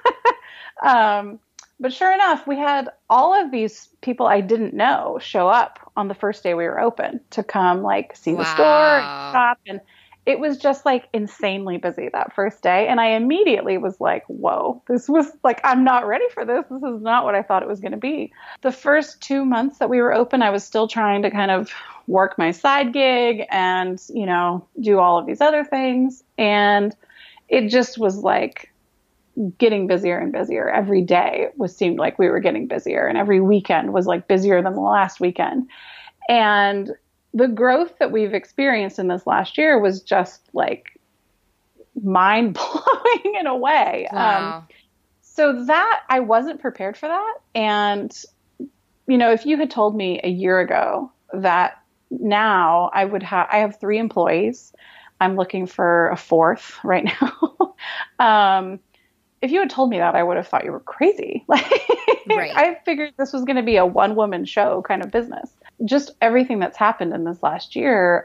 But sure enough, we had all of these people I didn't know show up on the first day we were open to come like see the store and shop. And it was just like insanely busy that first day. And I immediately was like, whoa, this was like, I'm not ready for this. This is not what I thought it was going to be. The first 2 months that we were open, I was still trying to kind of work my side gig and, do all of these other things. And it just was like getting busier and busier. Every day seemed like we were getting busier, and every weekend was like busier than the last weekend. And the growth that we've experienced in this last year was just like mind blowing in a way. Wow. So that I wasn't prepared for that. And, if you had told me a year ago that now I have 3 employees, I'm looking for a 4th right now. If you had told me that, I would have thought you were crazy. Like, right. I figured this was going to be a one-woman show kind of business. Just everything that's happened in this last year,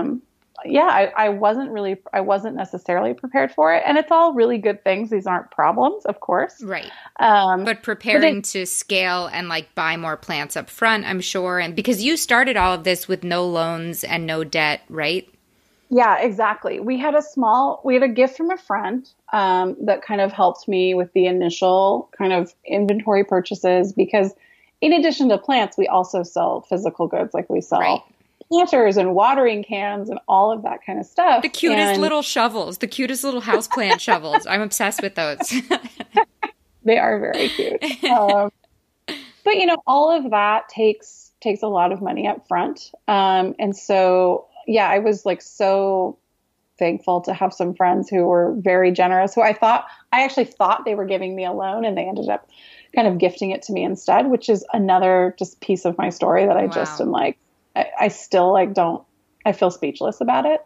I wasn't necessarily prepared for it. And it's all really good things. These aren't problems, of course. Right. But preparing to scale and like buy more plants up front, I'm sure. And because you started all of this with no loans and no debt, right? Yeah, exactly. We had a gift from a friend that kind of helped me with the initial kind of inventory purchases, because in addition to plants, we also sell physical goods. Like we sell planters and watering cans and all of that kind of stuff. The cutest little shovels, the cutest little houseplant shovels. I'm obsessed with those. They are very cute. But all of that takes a lot of money up front. And so yeah, I was like so thankful to have some friends who were very generous, who I actually thought they were giving me a loan, and they ended up kind of gifting it to me instead, which is another just piece of my story that I just am like, I still like I feel speechless about it.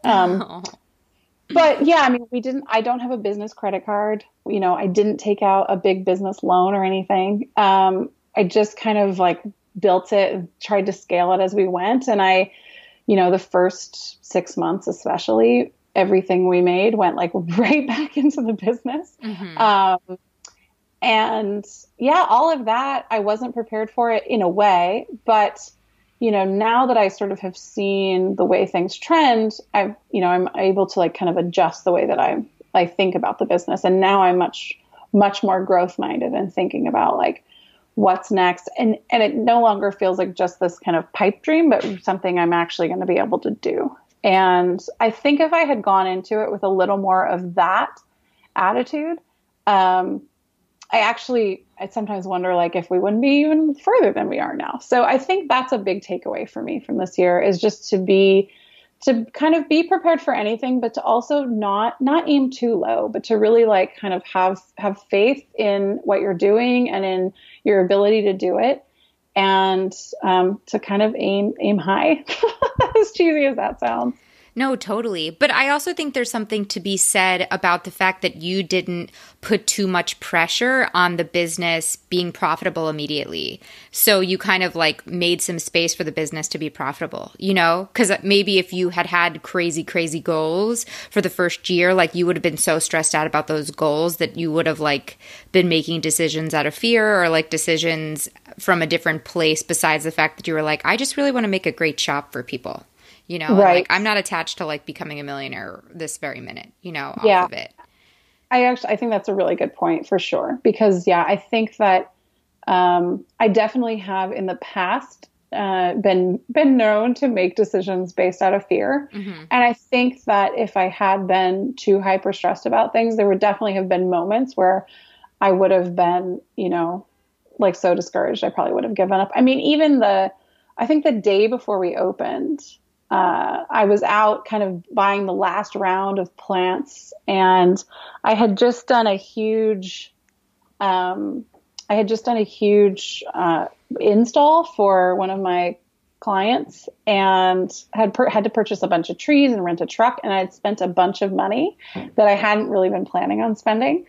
But yeah, I mean, I don't have a business credit card. I didn't take out a big business loan or anything. I just kind of like built it and tried to scale it as we went. And the first 6 months, especially, everything we made went like right back into the business. Mm-hmm. And yeah, all of that, I wasn't prepared for it in a way, but now that I sort of have seen the way things trend, I'm able to like kind of adjust the way that I think about the business. And now I'm much, much more growth minded and thinking about like, what's next. And it no longer feels like just this kind of pipe dream, but something I'm actually going to be able to do. And I think if I had gone into it with a little more of that attitude, I sometimes wonder like if we wouldn't be even further than we are now. So I think that's a big takeaway for me from this year, is just to kind of be prepared for anything, but to also not aim too low, but to really like kind of have faith in what you're doing and in your ability to do it, and to kind of aim high, as cheesy as that sounds. No, totally. But I also think there's something to be said about the fact that you didn't put too much pressure on the business being profitable immediately. So you kind of like made some space for the business to be profitable, because maybe if you had crazy, crazy goals for the first year, like you would have been so stressed out about those goals that you would have like been making decisions out of fear, or like decisions from a different place besides the fact that you were like, I just really want to make a great shop for people. Right. Like I'm not attached to like becoming a millionaire this very minute, off of it. I think that's a really good point for sure. Because I think that I definitely have in the past been known to make decisions based out of fear. Mm-hmm. And I think that if I had been too hyper stressed about things, there would definitely have been moments where I would have been, like so discouraged, I probably would have given up. I mean, I think the day before we opened, I was out kind of buying the last round of plants, and I had just done a huge, install for one of my clients, and had to purchase a bunch of trees and rent a truck, and I had spent a bunch of money that I hadn't really been planning on spending.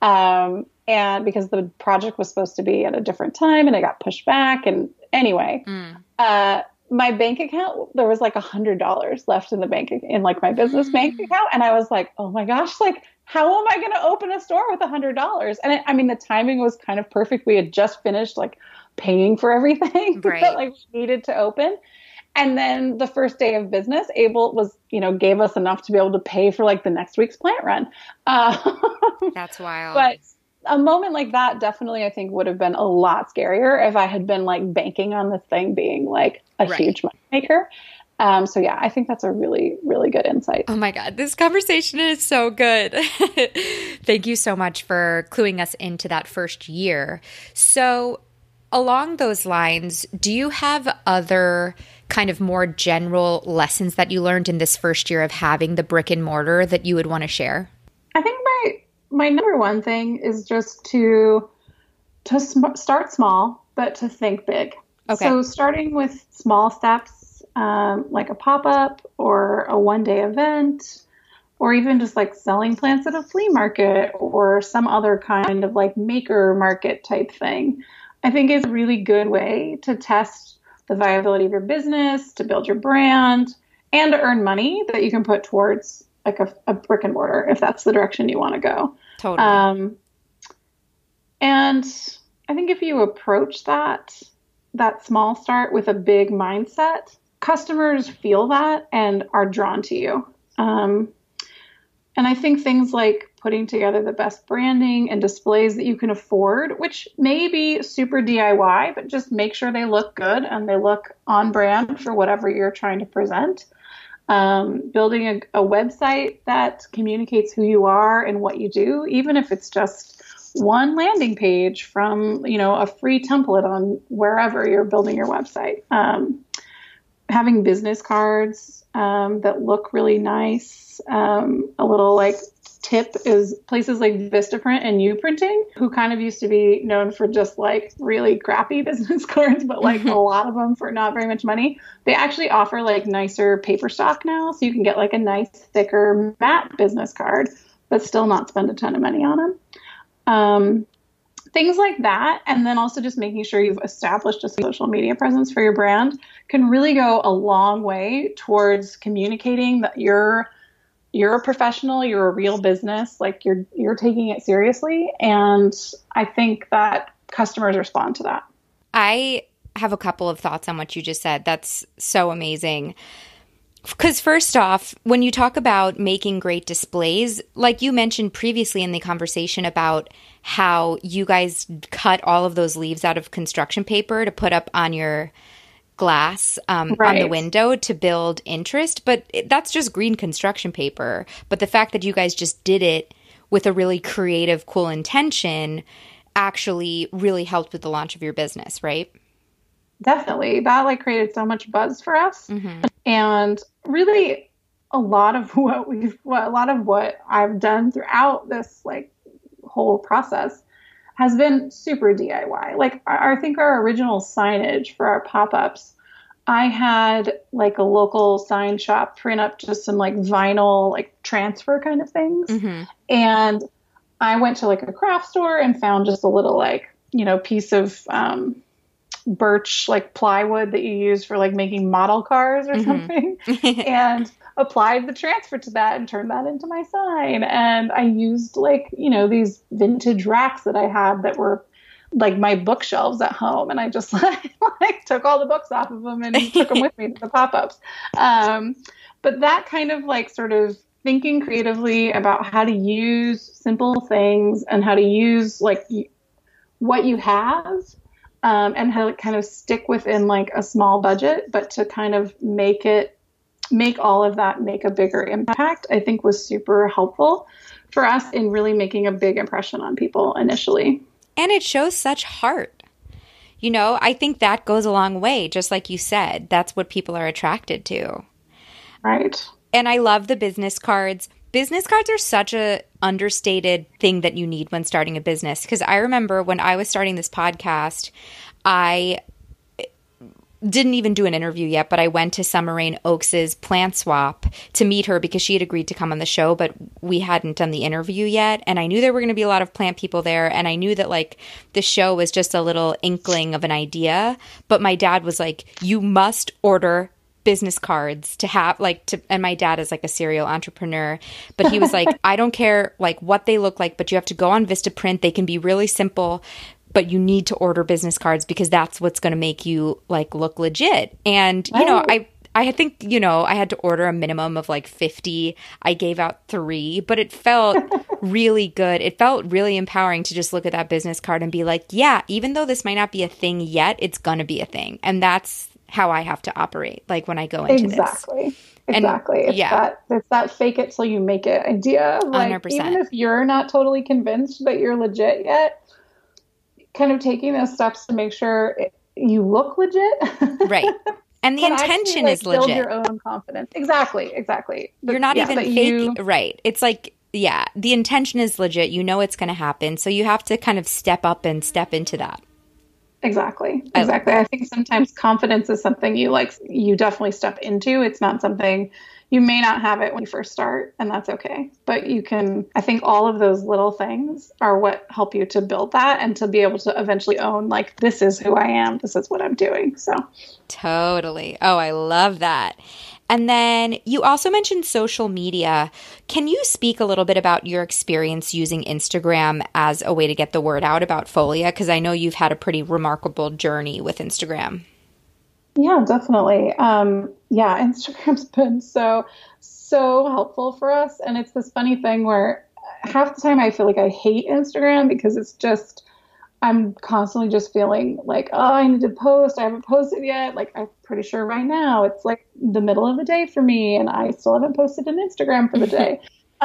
And because the project was supposed to be at a different time and it got pushed back. And anyway, my bank account, there was like $100 left in the bank, in like my business bank account. And I was like, oh my gosh, like, how am I going to open a store with $100? And I mean, the timing was kind of perfect. We had just finished like paying for everything that like we needed to open. And then the first day of business, gave us enough to be able to pay for like the next week's plant run. That's wild. But a moment like that definitely, I think, would have been a lot scarier if I had been like banking on this thing being like a huge money maker. So yeah, I think that's a really, really good insight. Oh my God, this conversation is so good. Thank you so much for cluing us into that first year. So along those lines, do you have other kind of more general lessons that you learned in this first year of having the brick and mortar that you would want to share? I think my number one thing is just to start small, but to think big. Okay. So starting with small steps, like a pop-up or a one-day event, or even just like selling plants at a flea market or some other kind of like maker market type thing, I think is a really good way to test the viability of your business, to build your brand, and to earn money that you can put towards like a brick and mortar, if that's the direction you want to go. Totally. And I think if you approach that small start with a big mindset, customers feel that and are drawn to you. And I think things like putting together the best branding and displays that you can afford, which may be super DIY, but just make sure they look good and they look on brand for whatever you're trying to present. Building a website that communicates who you are and what you do, even if it's just one landing page from, a free template on wherever you're building your website. Having business cards that look really nice. A little like tip is places like Vistaprint and Uprinting, who kind of used to be known for just like really crappy business cards, but like a lot of them for not very much money. They actually offer like nicer paper stock now. So you can get like a nice thicker matte business card, but still not spend a ton of money on them. Things like that. And then also just making sure you've established a social media presence for your brand can really go a long way towards communicating that you're a professional, you're a real business, like you're taking it seriously. And I think that customers respond to that. I have a couple of thoughts on what you just said. That's so amazing. Because first off, when you talk about making great displays, like you mentioned previously in the conversation about how you guys cut all of those leaves out of construction paper to put up on your glass on the window to build interest, but that's just green construction paper. But the fact that you guys just did it with a really creative, cool intention actually really helped with the launch of your business, right? Definitely. That like created so much buzz for us. Mm-hmm. And really a lot of what I've done throughout this like whole process has been super DIY. Like I think our original signage for our pop-ups, I had like a local sign shop print up just some like vinyl, like transfer kind of things. Mm-hmm. And I went to like a craft store and found just a little like, piece of, birch, like plywood that you use for like making model cars or something, and applied the transfer to that and turned that into my sign. And I used like, these vintage racks that I had that were like my bookshelves at home. And I just like took all the books off of them and took them with me to the pop-ups. But that kind of like sort of thinking creatively about how to use simple things and how to use like what you have and how to kind of stick within like a small budget, but to kind of make all of that make a bigger impact, I think was super helpful for us in really making a big impression on people initially. And it shows such heart. You know, I think that goes a long way. Just like you said, that's what people are attracted to. Right. And I love the business cards. Business cards are such a understated thing that you need when starting a business. Because I remember when I was starting this podcast, I didn't even do an interview yet, but I went to Summer Rain Oaks' plant swap to meet her because she had agreed to come on the show, but we hadn't done the interview yet. And I knew there were going to be a lot of plant people there. And I knew that like the show was just a little inkling of an idea. But my dad was like, you must order business cards to have and my dad is like a serial entrepreneur, but he was like, I don't care like what they look like, but you have to go on Vistaprint. They can be really simple, but you need to order business cards because that's what's going to make you like look legit. And, you know, I think, you know, I had to order a minimum of like 50. I gave out 3, but it felt really good. It felt really empowering to just look at that business card and be like, yeah, even though this might not be a thing yet, it's going to be a thing. And that's how I have to operate, like when I go into this. Exactly. It's that fake it till you make it idea. Like, 100%. Even if you're not totally convinced that you're legit yet, kind of taking those steps to make sure you look legit. Right. And the intention is legit. Build your own confidence. Exactly. You're not even fake. Right. It's like, yeah, the intention is legit. You know it's going to happen. So you have to kind of step up and step into that. Exactly. I think sometimes confidence is something you definitely step into. It's not something you may not have it when you first start, and that's okay. But I think all of those little things are what help you to build that and to be able to eventually own, like, this is who I am. This is what I'm doing. So totally. Oh, I love that. And then you also mentioned social media. Can you speak a little bit about your experience using Instagram as a way to get the word out about Folia? Because I know you've had a pretty remarkable journey with Instagram. Yeah, definitely. Instagram's been so helpful for us. And it's this funny thing where half the time I feel like I hate Instagram because it's just, I'm constantly just feeling like, oh, I need to post. I haven't posted yet. Like, I'm pretty sure right now it's like the middle of the day for me and I still haven't posted an Instagram for the day.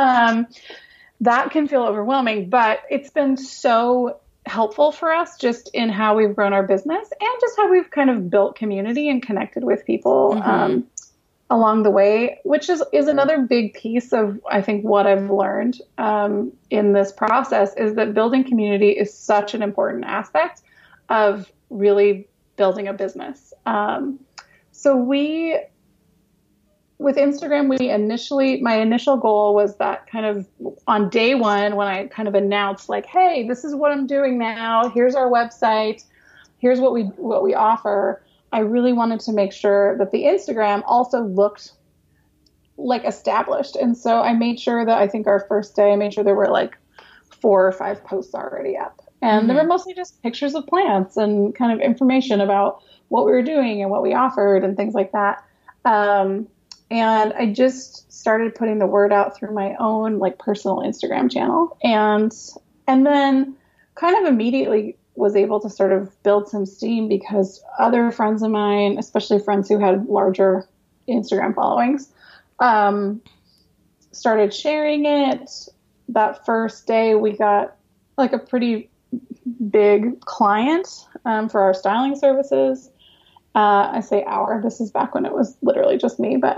That can feel overwhelming, but it's been so helpful for us just in how we've grown our business and just how we've kind of built community and connected with people along the way, which is another big piece of, I think, what I've learned in this process is that building community is such an important aspect of really building a business. So with Instagram, my initial goal was that kind of on day one when I kind of announced like, hey, this is what I'm doing now. Here's our website. Here's what we offer. I really wanted to make sure that the Instagram also looked like established. And so I made sure that I think our first day, I made sure there were like 4 or 5 posts already up. And they were mostly just pictures of plants and kind of information about what we were doing and what we offered and things like that. And I just started putting the word out through my own like personal Instagram channel. And then kind of immediately was able to sort of build some steam because other friends of mine, especially friends who had larger Instagram followings, started sharing it. That first day we got like a pretty big client for our styling services. I say this is back when it was literally just me, but,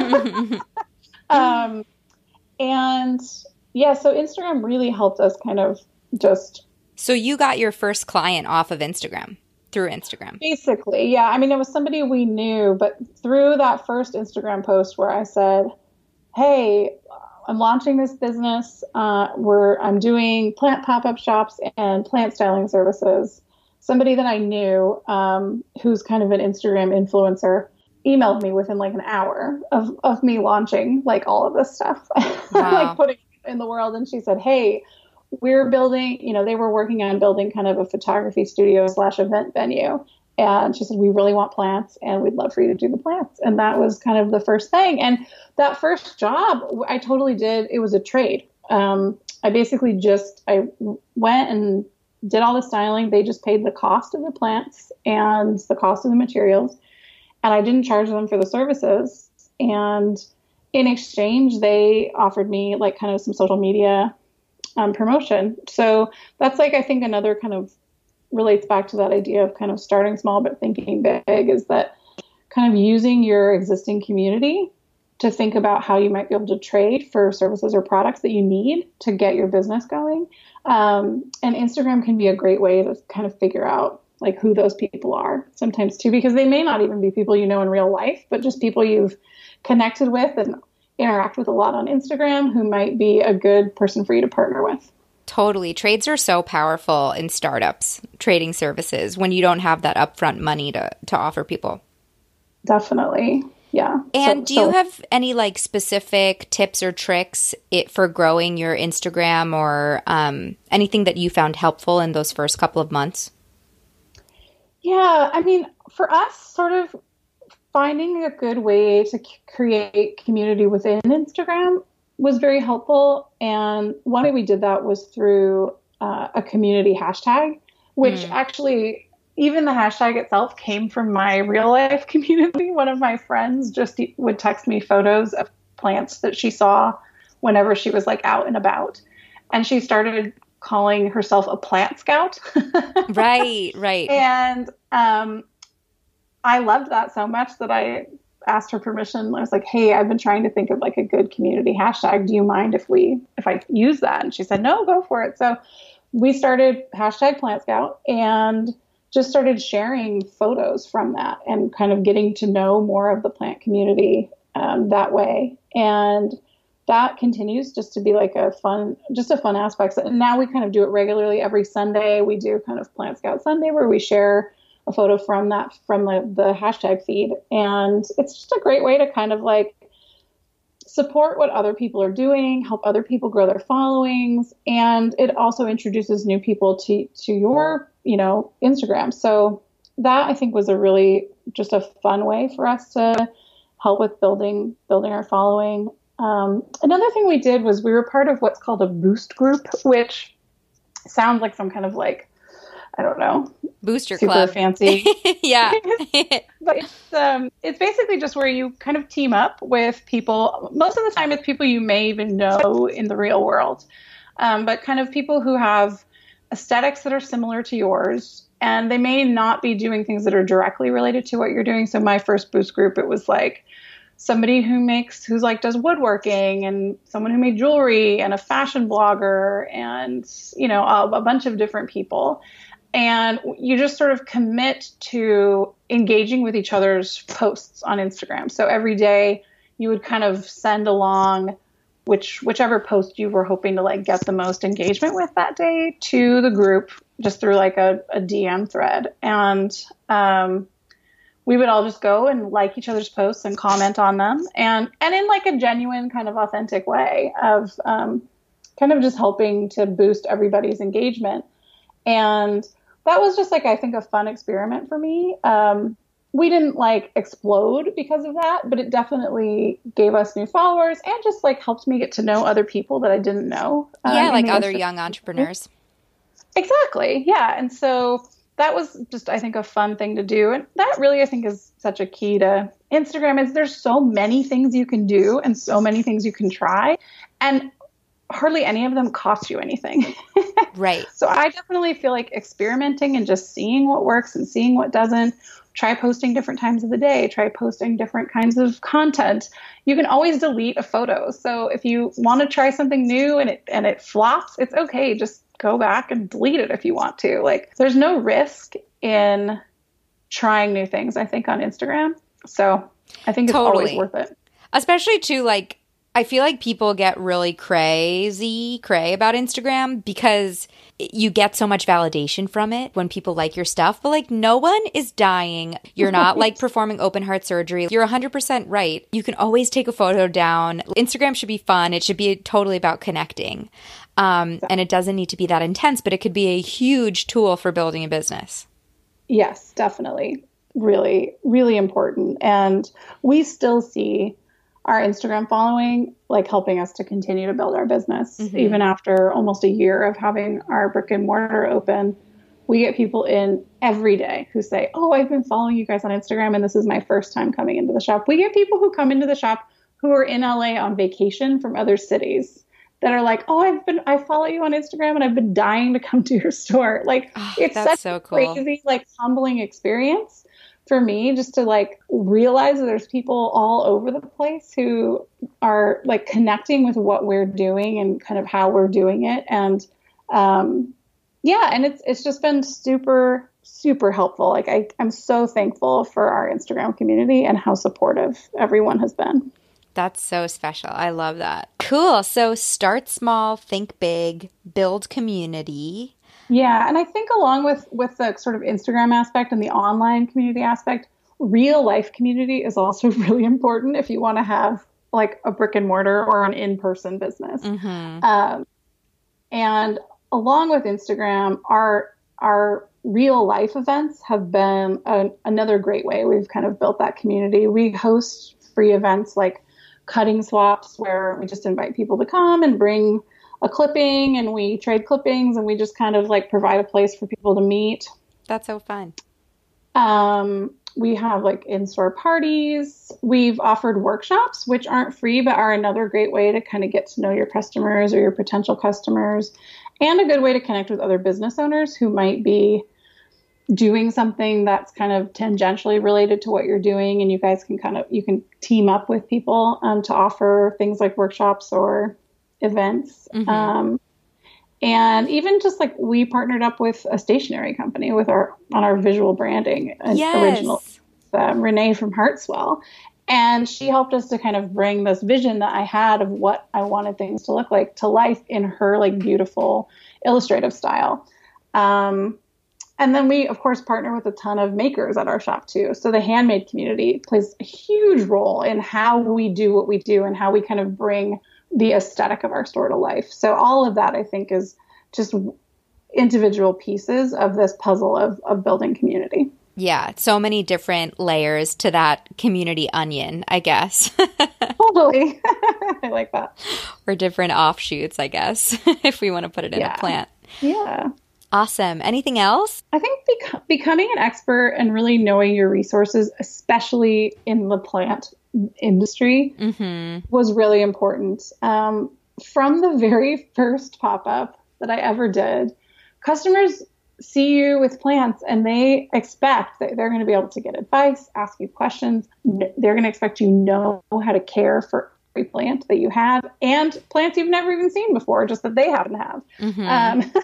and yeah, so Instagram really helped us kind of just. So you got your first client off of Instagram, through Instagram. Basically. Yeah. I mean, it was somebody we knew, but through that first Instagram post where I said, hey, I'm launching this business, I'm doing plant pop-up shops and plant styling services. Somebody that I knew, who's kind of an Instagram influencer, emailed me within like an hour of me launching like all of this stuff, like putting it in the world. And she said, hey, we're building, they were working on building kind of a photography studio / event venue. And she said, we really want plants and we'd love for you to do the plants. And that was kind of the first thing. And that first job, I totally did. It was a trade. I basically I went and did all the styling. They just paid the cost of the plants and the cost of the materials. And I didn't charge them for the services. And in exchange, they offered me like kind of some social media promotion. So that's like, I think another kind of relates back to that idea of kind of starting small but thinking big, is that kind of using your existing community to think about how you might be able to trade for services or products that you need to get your business going. And Instagram can be a great way to kind of figure out like who those people are sometimes too, because they may not even be people you know in real life, but just people you've connected with and interact with a lot on Instagram who might be a good person for you to partner with. Totally. Trades are so powerful in startups, trading services, when you don't have that upfront money to offer people. Definitely. Yeah. And do you have any like specific tips or tricks for growing your Instagram, or anything that you found helpful in those first couple of months? Yeah. I mean, for us, sort of finding a good way to create community within Instagram was very helpful. And one way we did that was through a community hashtag, which actually, even the hashtag itself came from my real life community. One of my friends just would text me photos of plants that she saw whenever she was like out and about. And she started calling herself a plant scout. Right. And I loved that so much that I asked her permission. I was like, hey, I've been trying to think of like a good community hashtag. Do you mind if I use that? And she said, no, go for it. So we started hashtag Plant Scout and just started sharing photos from that and kind of getting to know more of the plant community that way. And that continues just to be like a fun aspect. And now we kind of do it regularly every Sunday. We do kind of Plant Scout Sunday where we share a photo from the hashtag feed. And it's just a great way to kind of like support what other people are doing, help other people grow their followings. And it also introduces new people to your, Instagram. So that I think was a really just a fun way for us to help with building our following. Another thing we did was we were part of what's called a Boost group, which sounds like some kind of like, I don't know, booster super club, fancy. Yeah. But it's basically just where you kind of team up with people. Most of the time, it's people you may even know in the real world, but kind of people who have aesthetics that are similar to yours, and they may not be doing things that are directly related to what you're doing. So my first Boost group, it was like somebody who's like does woodworking, and someone who made jewelry, and a fashion blogger, and a bunch of different people. And you just sort of commit to engaging with each other's posts on Instagram. So every day you would kind of send along whichever post you were hoping to like get the most engagement with that day to the group, just through like a DM thread. And we would all just go and like each other's posts and comment on them, and in like a genuine kind of authentic way of kind of just helping to boost everybody's engagement. And that was just like, I think, a fun experiment for me. We didn't like explode because of that, but it definitely gave us new followers and just like helped me get to know other people that I didn't know. Yeah, like other young entrepreneurs. Exactly. Yeah. And so that was just, I think, a fun thing to do. And that really, I think, is such a key to Instagram, is there's so many things you can do and so many things you can try. And hardly any of them cost you anything. Right. So I definitely feel like experimenting and just seeing what works and seeing what doesn't. Try posting different times of the day. Try posting different kinds of content. You can always delete a photo. So if you want to try something new and it flops, it's okay. Just go back and delete it if you want to. Like, there's no risk in trying new things, I think, on Instagram. So I think it's always worth it. Especially too, like, I feel like people get really cray about Instagram because you get so much validation from it when people like your stuff. But like, no one is dying. You're not like performing open heart surgery. You're 100% right. You can always take a photo down. Instagram should be fun. It should be totally about connecting. And it doesn't need to be that intense, but it could be a huge tool for building a business. Yes, definitely. Really, really important. And we still see our Instagram following, like helping us to continue to build our business. Even after almost a year of having our brick and mortar open, we get people in every day who say, oh, I've been following you guys on Instagram and this is my first time coming into the shop. We get people who come into the shop who are in LA on vacation from other cities that are like, oh, I follow you on Instagram and I've been dying to come to your store. Like, it's such so a cool. crazy, like humbling experience for me just to like realize that there's people all over the place who are like connecting with what we're doing and kind of how we're doing it. And, yeah, and it's just been super, super helpful. Like I'm so thankful for our Instagram community and how supportive everyone has been. That's so special. I love that. Cool. So start small, think big, build community. Yeah, and I think along with the sort of Instagram aspect and the online community aspect, real life community is also really important if you want to have like a brick and mortar or an in-person business. And along with Instagram, our real life events have been another great way we've kind of built that community. We host free events like cutting swaps where we just invite people to come and bring a clipping and we trade clippings and we just kind of like provide a place for people to meet. That's so fun. We have like in-store parties. We've offered workshops, which aren't free, but are another great way to kind of get to know your customers or your potential customers, and a good way to connect with other business owners who might be doing something that's kind of tangentially related to what you're doing. And you guys can you can team up with people to offer things like workshops or events. And even just like we partnered up with a stationery company on our visual branding original, Renee from Hartswell. And she helped us to kind of bring this vision that I had of what I wanted things to look like to life in her like beautiful illustrative style. And then we, of course, partner with a ton of makers at our shop too. So the handmade community plays a huge role in how we do what we do and how we kind of bring the aesthetic of our store to life. So all of that, I think, is just individual pieces of this puzzle of building community. Yeah, so many different layers to that community onion, I guess. Totally. I like that. Or different offshoots, I guess, if we want to put it in a plant. Yeah. Awesome. Anything else? I think becoming an expert and really knowing your resources, especially in the plant industry, was really important. From the very first pop-up that I ever did, customers see you with plants and they expect that they're going to be able to get advice, ask you questions. They're going to expect you know how to care for every plant that you have and plants you've never even seen before, just that they happen to have.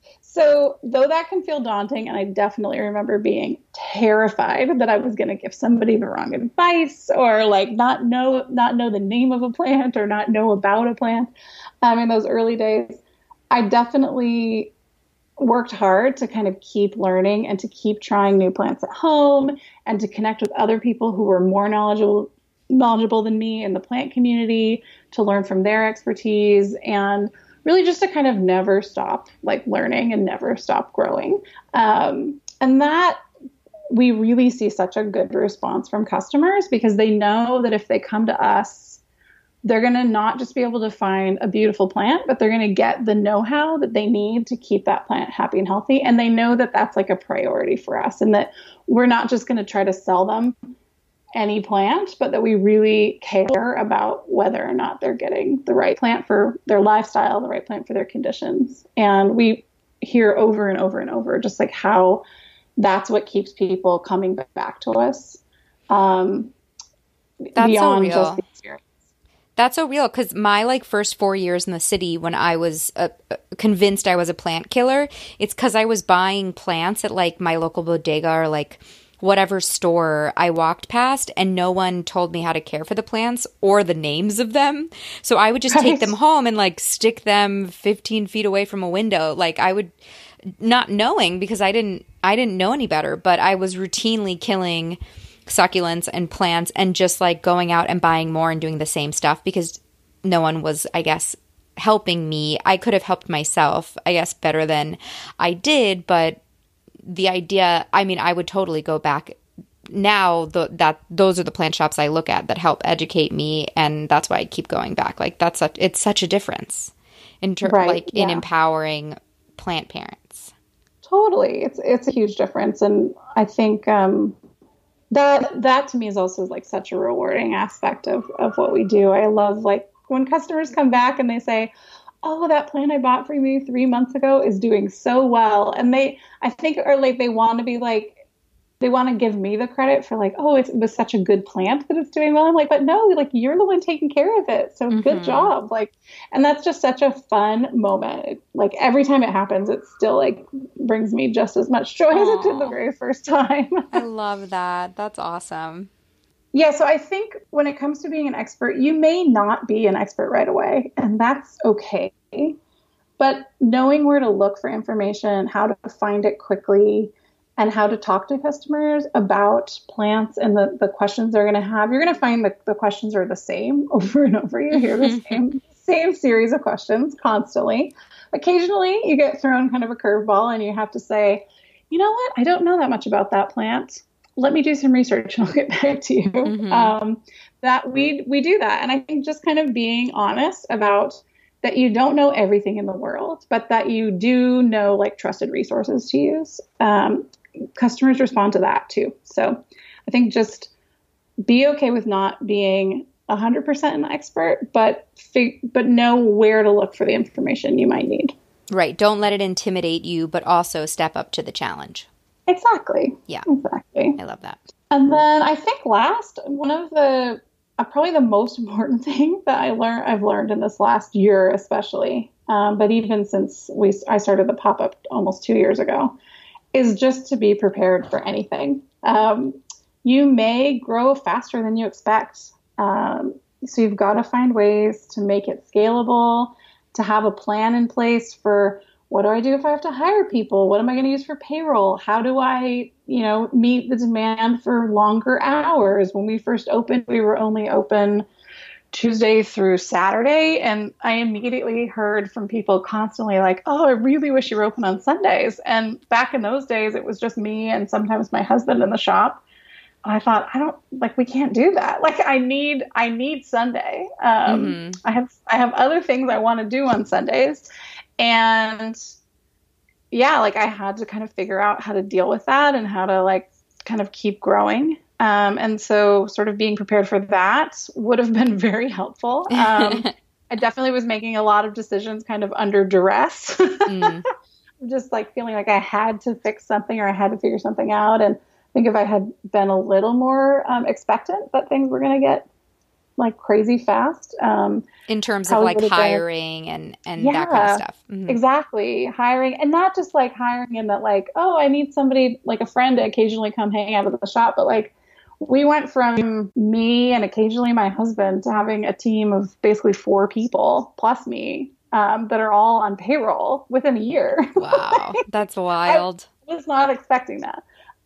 So though that can feel daunting, and I definitely remember being terrified that I was going to give somebody the wrong advice or like not know the name of a plant or not know about a plant in those early days, I definitely worked hard to kind of keep learning and to keep trying new plants at home and to connect with other people who were more knowledgeable than me in the plant community, to learn from their expertise, and really just to kind of never stop like learning and never stop growing. And that we really see such a good response from customers because they know that if they come to us, they're going to not just be able to find a beautiful plant, but they're going to get the know-how that they need to keep that plant happy and healthy. And they know that that's like a priority for us and that we're not just going to try to sell them any plant, but that we really care about whether or not they're getting the right plant for their lifestyle, the right plant for their conditions. And we hear over and over and over just like how that's what keeps people coming back to us. That's beyond so real. Just the experience. That's so real because my like first 4 years in the city when I was convinced I was a plant killer, it's because I was buying plants at like my local bodega or like whatever store I walked past and no one told me how to care for the plants or the names of them. So I would just take them home and like stick them 15 feet away from a window. Like I would, not knowing because I didn't know any better, but I was routinely killing succulents and plants and just like going out and buying more and doing the same stuff because no one was, I guess, helping me. I could have helped myself, I guess, better than I did, but the idea, I mean, I would totally go back now those are the plant shops I look at that help educate me, and that's why I keep going back. Like it's such a difference in in empowering plant parents. Totally. It's a huge difference. And I think that to me is also like such a rewarding aspect of what we do. I love like when customers come back and they say, oh, that plant I bought from you 3 months ago is doing so well. And I think are like, they want to be like, they want to give me the credit for like, oh, it was such a good plant that it's doing well. I'm like, but no, like you're the one taking care of it. So good job. Like, and that's just such a fun moment. Like every time it happens, it still like brings me just as much joy as it did the very first time. I love that. That's awesome. Yeah. So I think when it comes to being an expert, you may not be an expert right away, and that's okay. But knowing where to look for information, how to find it quickly, and how to talk to customers about plants and the questions they're going to have. You're going to find that the questions are the same over and over. You hear the same series of questions constantly. Occasionally, you get thrown kind of a curveball and you have to say, you know what? I don't know that much about that plant. Let me do some research and I'll get back to you. That we do that. And I think just kind of being honest about that you don't know everything in the world, but that you do know like trusted resources to use. Customers respond to that too. So I think just be okay with not being 100% an expert, but know where to look for the information you might need. Right. Don't let it intimidate you, but also step up to the challenge. Exactly. Yeah. Exactly. I love that. And then I think last, one of the probably the most important thing that I've learned in this last year, especially, but even since I started the pop-up almost 2 years ago, is just to be prepared for anything. You may grow faster than you expect. So you've got to find ways to make it scalable, to have a plan in place for what do I do if I have to hire people? What am I going to use for payroll? How do I, meet the demand for longer hours? When we first opened, we were only open Tuesday through Saturday. And I immediately heard from people constantly like, oh, I really wish you were open on Sundays. And back in those days, it was just me and sometimes my husband in the shop. I thought, we can't do that. Like I need Sunday. I have other things I want to do on Sundays. And yeah, like I had to kind of figure out how to deal with that and how to like kind of keep growing. And so sort of being prepared for that would have been very helpful. I definitely was making a lot of decisions kind of under duress, just like feeling like I had to fix something or I had to figure something out. And I think if I had been a little more expectant that things were going to get like crazy fast. In terms of like hiring and that kind of stuff. Mm-hmm. Exactly. Hiring, and not just like hiring in that like, oh, I need somebody like a friend to occasionally come hang out at the shop. But like we went from me and occasionally my husband to having a team of basically 4 people plus me that are all on payroll within a year. Wow. That's wild. I was not expecting that.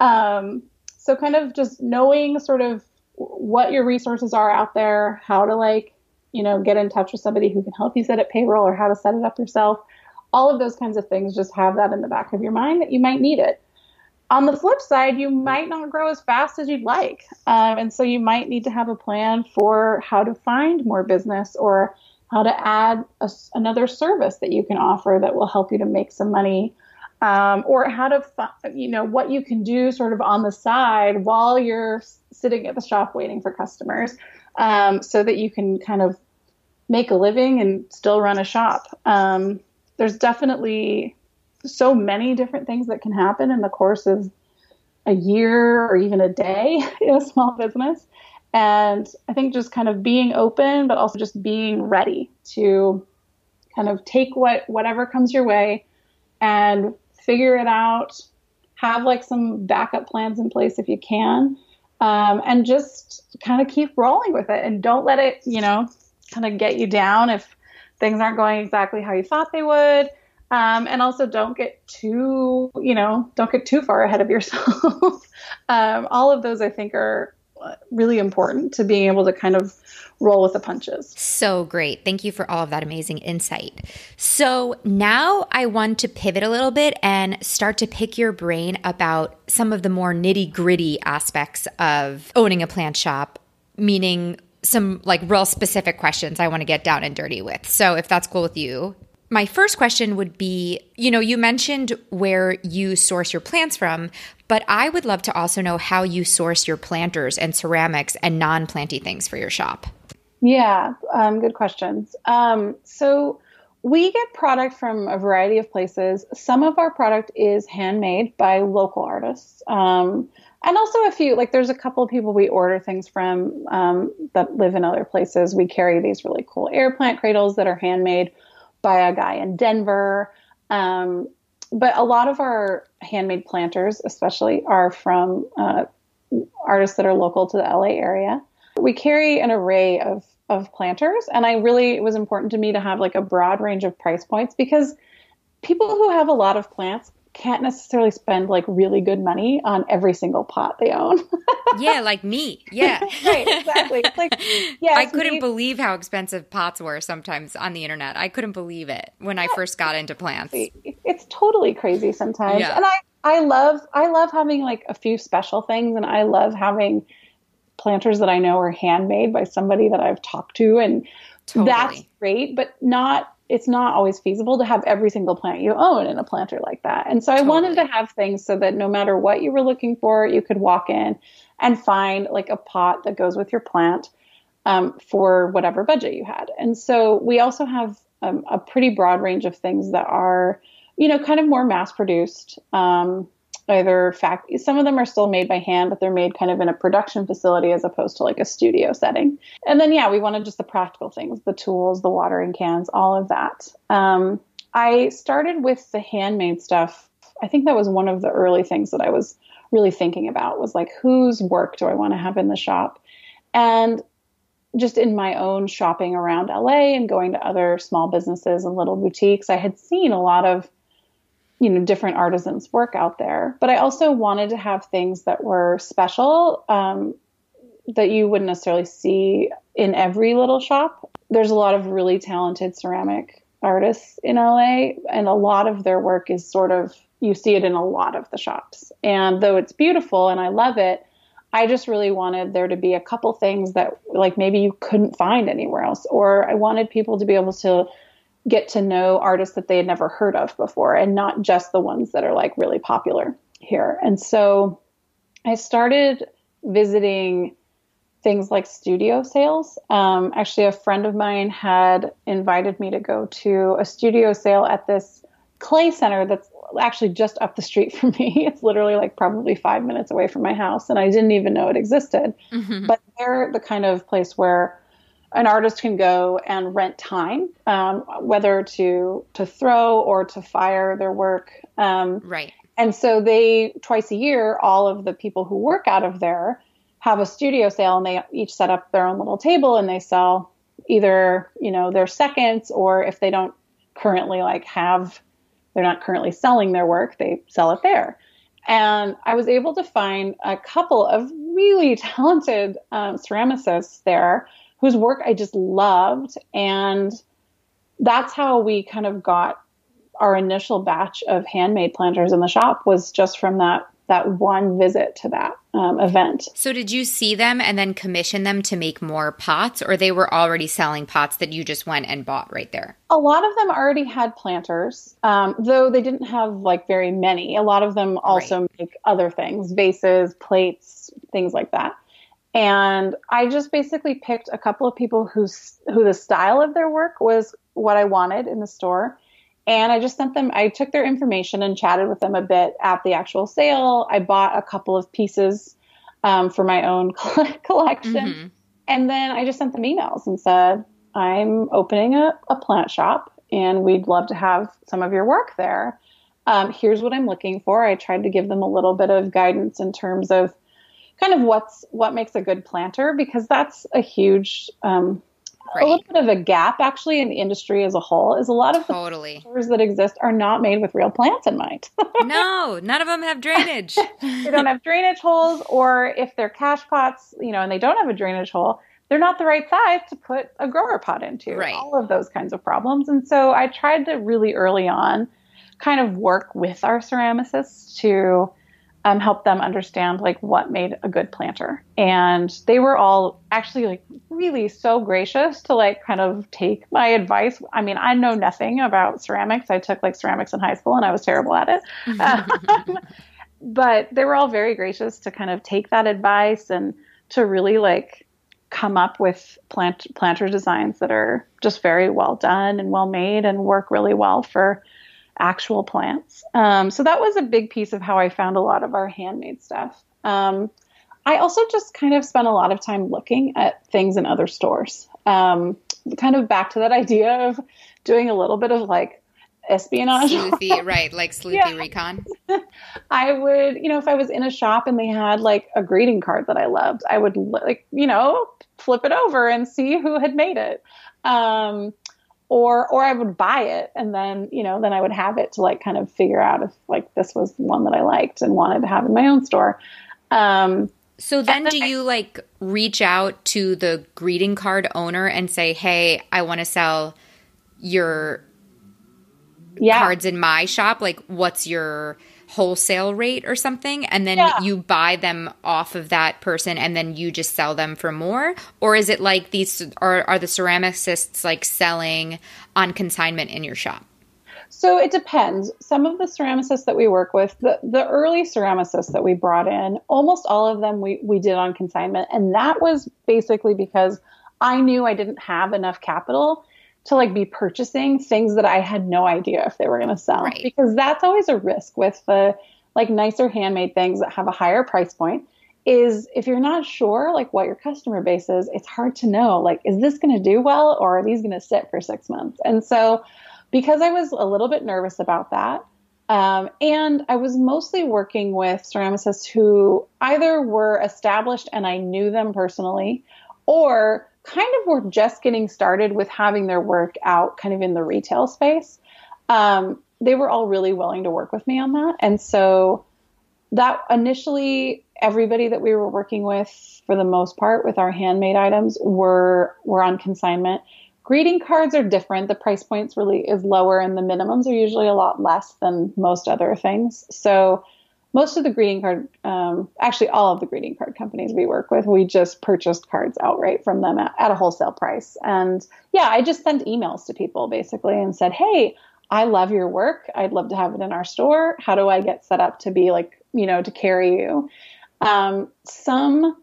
So kind of just knowing sort of what your resources are out there, how to like, get in touch with somebody who can help you set up payroll or how to set it up yourself. All of those kinds of things, just have that in the back of your mind that you might need it. On the flip side, you might not grow as fast as you'd like. And so you might need to have a plan for how to find more business or how to add another service that you can offer that will help you to make some money. Or how to, what you can do sort of on the side while you're sitting at the shop waiting for customers, so that you can kind of make a living and still run a shop. There's definitely so many different things that can happen in the course of a year or even a day in a small business. And I think just kind of being open, but also just being ready to kind of take whatever comes your way and figure it out, have like some backup plans in place if you can, and just kind of keep rolling with it and don't let it, kind of get you down if things aren't going exactly how you thought they would. And also don't get too far ahead of yourself. All of those I think are really important to being able to kind of roll with the punches. So great. Thank you for all of that amazing insight. So now I want to pivot a little bit and start to pick your brain about some of the more nitty-gritty aspects of owning a plant shop, meaning some like real specific questions I want to get down and dirty with. So if that's cool with you. My first question would be, you mentioned where you source your plants from, but I would love to also know how you source your planters and ceramics and non-planty things for your shop. Yeah, good questions. So we get product from a variety of places. Some of our product is handmade by local artists. And also there's a couple of people we order things from that live in other places. We carry these really cool air plant cradles that are handmade by a guy in Denver. But a lot of our handmade planters, especially, are from artists that are local to the LA area. We carry an array of planters, and it was important to me to have like a broad range of price points, because people who have a lot of plants can't necessarily spend like really good money on every single pot they own. Yeah, like me. Yeah. Right, exactly. It's like, yes, I couldn't believe how expensive pots were sometimes on the internet. I couldn't believe it when I first got into plants. It's totally crazy sometimes. Yeah. And I love having like a few special things, and I love having planters that I know are handmade by somebody that I've talked to, and that's great, but it's not always feasible to have every single plant you own in a planter like that. And so I wanted to have things so that no matter what you were looking for, you could walk in and find like a pot that goes with your plant for whatever budget you had. And so we also have a pretty broad range of things that are, kind of more mass produced. Some of them are still made by hand, but they're made kind of in a production facility as opposed to like a studio setting. And then, we wanted just the practical things, the tools, the watering cans, all of that. I started with the handmade stuff. I think that was one of the early things that I was really thinking about, was like, whose work do I want to have in the shop? And just in my own shopping around LA and going to other small businesses and little boutiques, I had seen a lot of different artisans work out there. But I also wanted to have things that were special, that you wouldn't necessarily see in every little shop. There's a lot of really talented ceramic artists in LA, and a lot of their work is you see it in a lot of the shops. And though it's beautiful and I love it, I just really wanted there to be a couple things that like maybe you couldn't find anywhere else. Or I wanted people to be able to get to know artists that they had never heard of before, and not just the ones that are like really popular here. And so I started visiting things like studio sales. Actually, a friend of mine had invited me to go to a studio sale at this clay center that's actually just up the street from me. It's literally like probably 5 minutes away from my house, and I didn't even know it existed. Mm-hmm. But they're the kind of place where an artist can go and rent time, whether to throw or to fire their work. Right. And so twice a year, all of the people who work out of there have a studio sale, and they each set up their own little table, and they sell either, their seconds, or if they don't currently they're not currently selling their work, they sell it there. And I was able to find a couple of really talented ceramicists there whose work I just loved. And that's how we kind of got our initial batch of handmade planters in the shop, was just from that one visit to that event. So did you see them and then commission them to make more pots, or they were already selling pots that you just went and bought right there? A lot of them already had planters, though they didn't have like very many. A lot of them also make other things, vases, plates, things like that. And I just basically picked a couple of people who the style of their work was what I wanted in the store. And I took their information and chatted with them a bit at the actual sale. I bought a couple of pieces for my own collection. Mm-hmm. And then I just sent them emails and said, I'm opening a plant shop, and we'd love to have some of your work there. Here's what I'm looking for. I tried to give them a little bit of guidance in terms of kind of what makes a good planter, because that's a huge a little bit of a gap actually in the industry as a whole is a lot of the stores that exist are not made with real plants in mind. No, none of them have drainage. They don't have drainage holes, or if they're cash pots, and they don't have a drainage hole, they're not the right size to put a grower pot into. Right. All of those kinds of problems. And so I tried to really early on kind of work with our ceramicists to help them understand like what made a good planter. And they were all actually like really so gracious to like kind of take my advice. I mean, I know nothing about ceramics. I took like ceramics in high school and I was terrible at it. But they were all very gracious to kind of take that advice and to really like come up with planter designs that are just very well done and well made and work really well for actual plants. So that was a big piece of how I found a lot of our handmade stuff. I also just kind of spent a lot of time looking at things in other stores. Kind of back to that idea of doing a little bit of like espionage. Sleuthy, right, like sleuthy recon. I would, if I was in a shop and they had like a greeting card that I loved, I would like, flip it over and see who had made it. Or I would buy it and then I would have it to like kind of figure out if like this was one that I liked and wanted to have in my own store. So then do you like reach out to the greeting card owner and say, hey, I want to sell your cards in my shop? Like what's your wholesale rate or something? And then you buy them off of that person and then you just sell them for more? Or is it like these are the ceramicists like selling on consignment in your shop? So it depends. Some of the ceramicists that we work with, the early ceramicists that we brought in, almost all of them we did on consignment. And that was basically because I knew I didn't have enough capital to like be purchasing things that I had no idea if they were going to sell. Right. Because that's always a risk with the like nicer handmade things that have a higher price point, is if you're not sure like what your customer base is, it's hard to know like, is this going to do well or are these going to sit for 6 months? And so because I was a little bit nervous about that, and I was mostly working with ceramicists who either were established and I knew them personally, or kind of were just getting started with having their work out kind of in the retail space. They were all really willing to work with me on that. And so that initially everybody that we were working with for the most part with our handmade items were on consignment. Greeting cards are different. The price points really is lower and the minimums are usually a lot less than most other things. So most of the greeting card, actually all of the greeting card companies we work with, we just purchased cards outright from them at a wholesale price. And I just sent emails to people basically and said, hey, I love your work. I'd love to have it in our store. How do I get set up to be like, to carry you? Some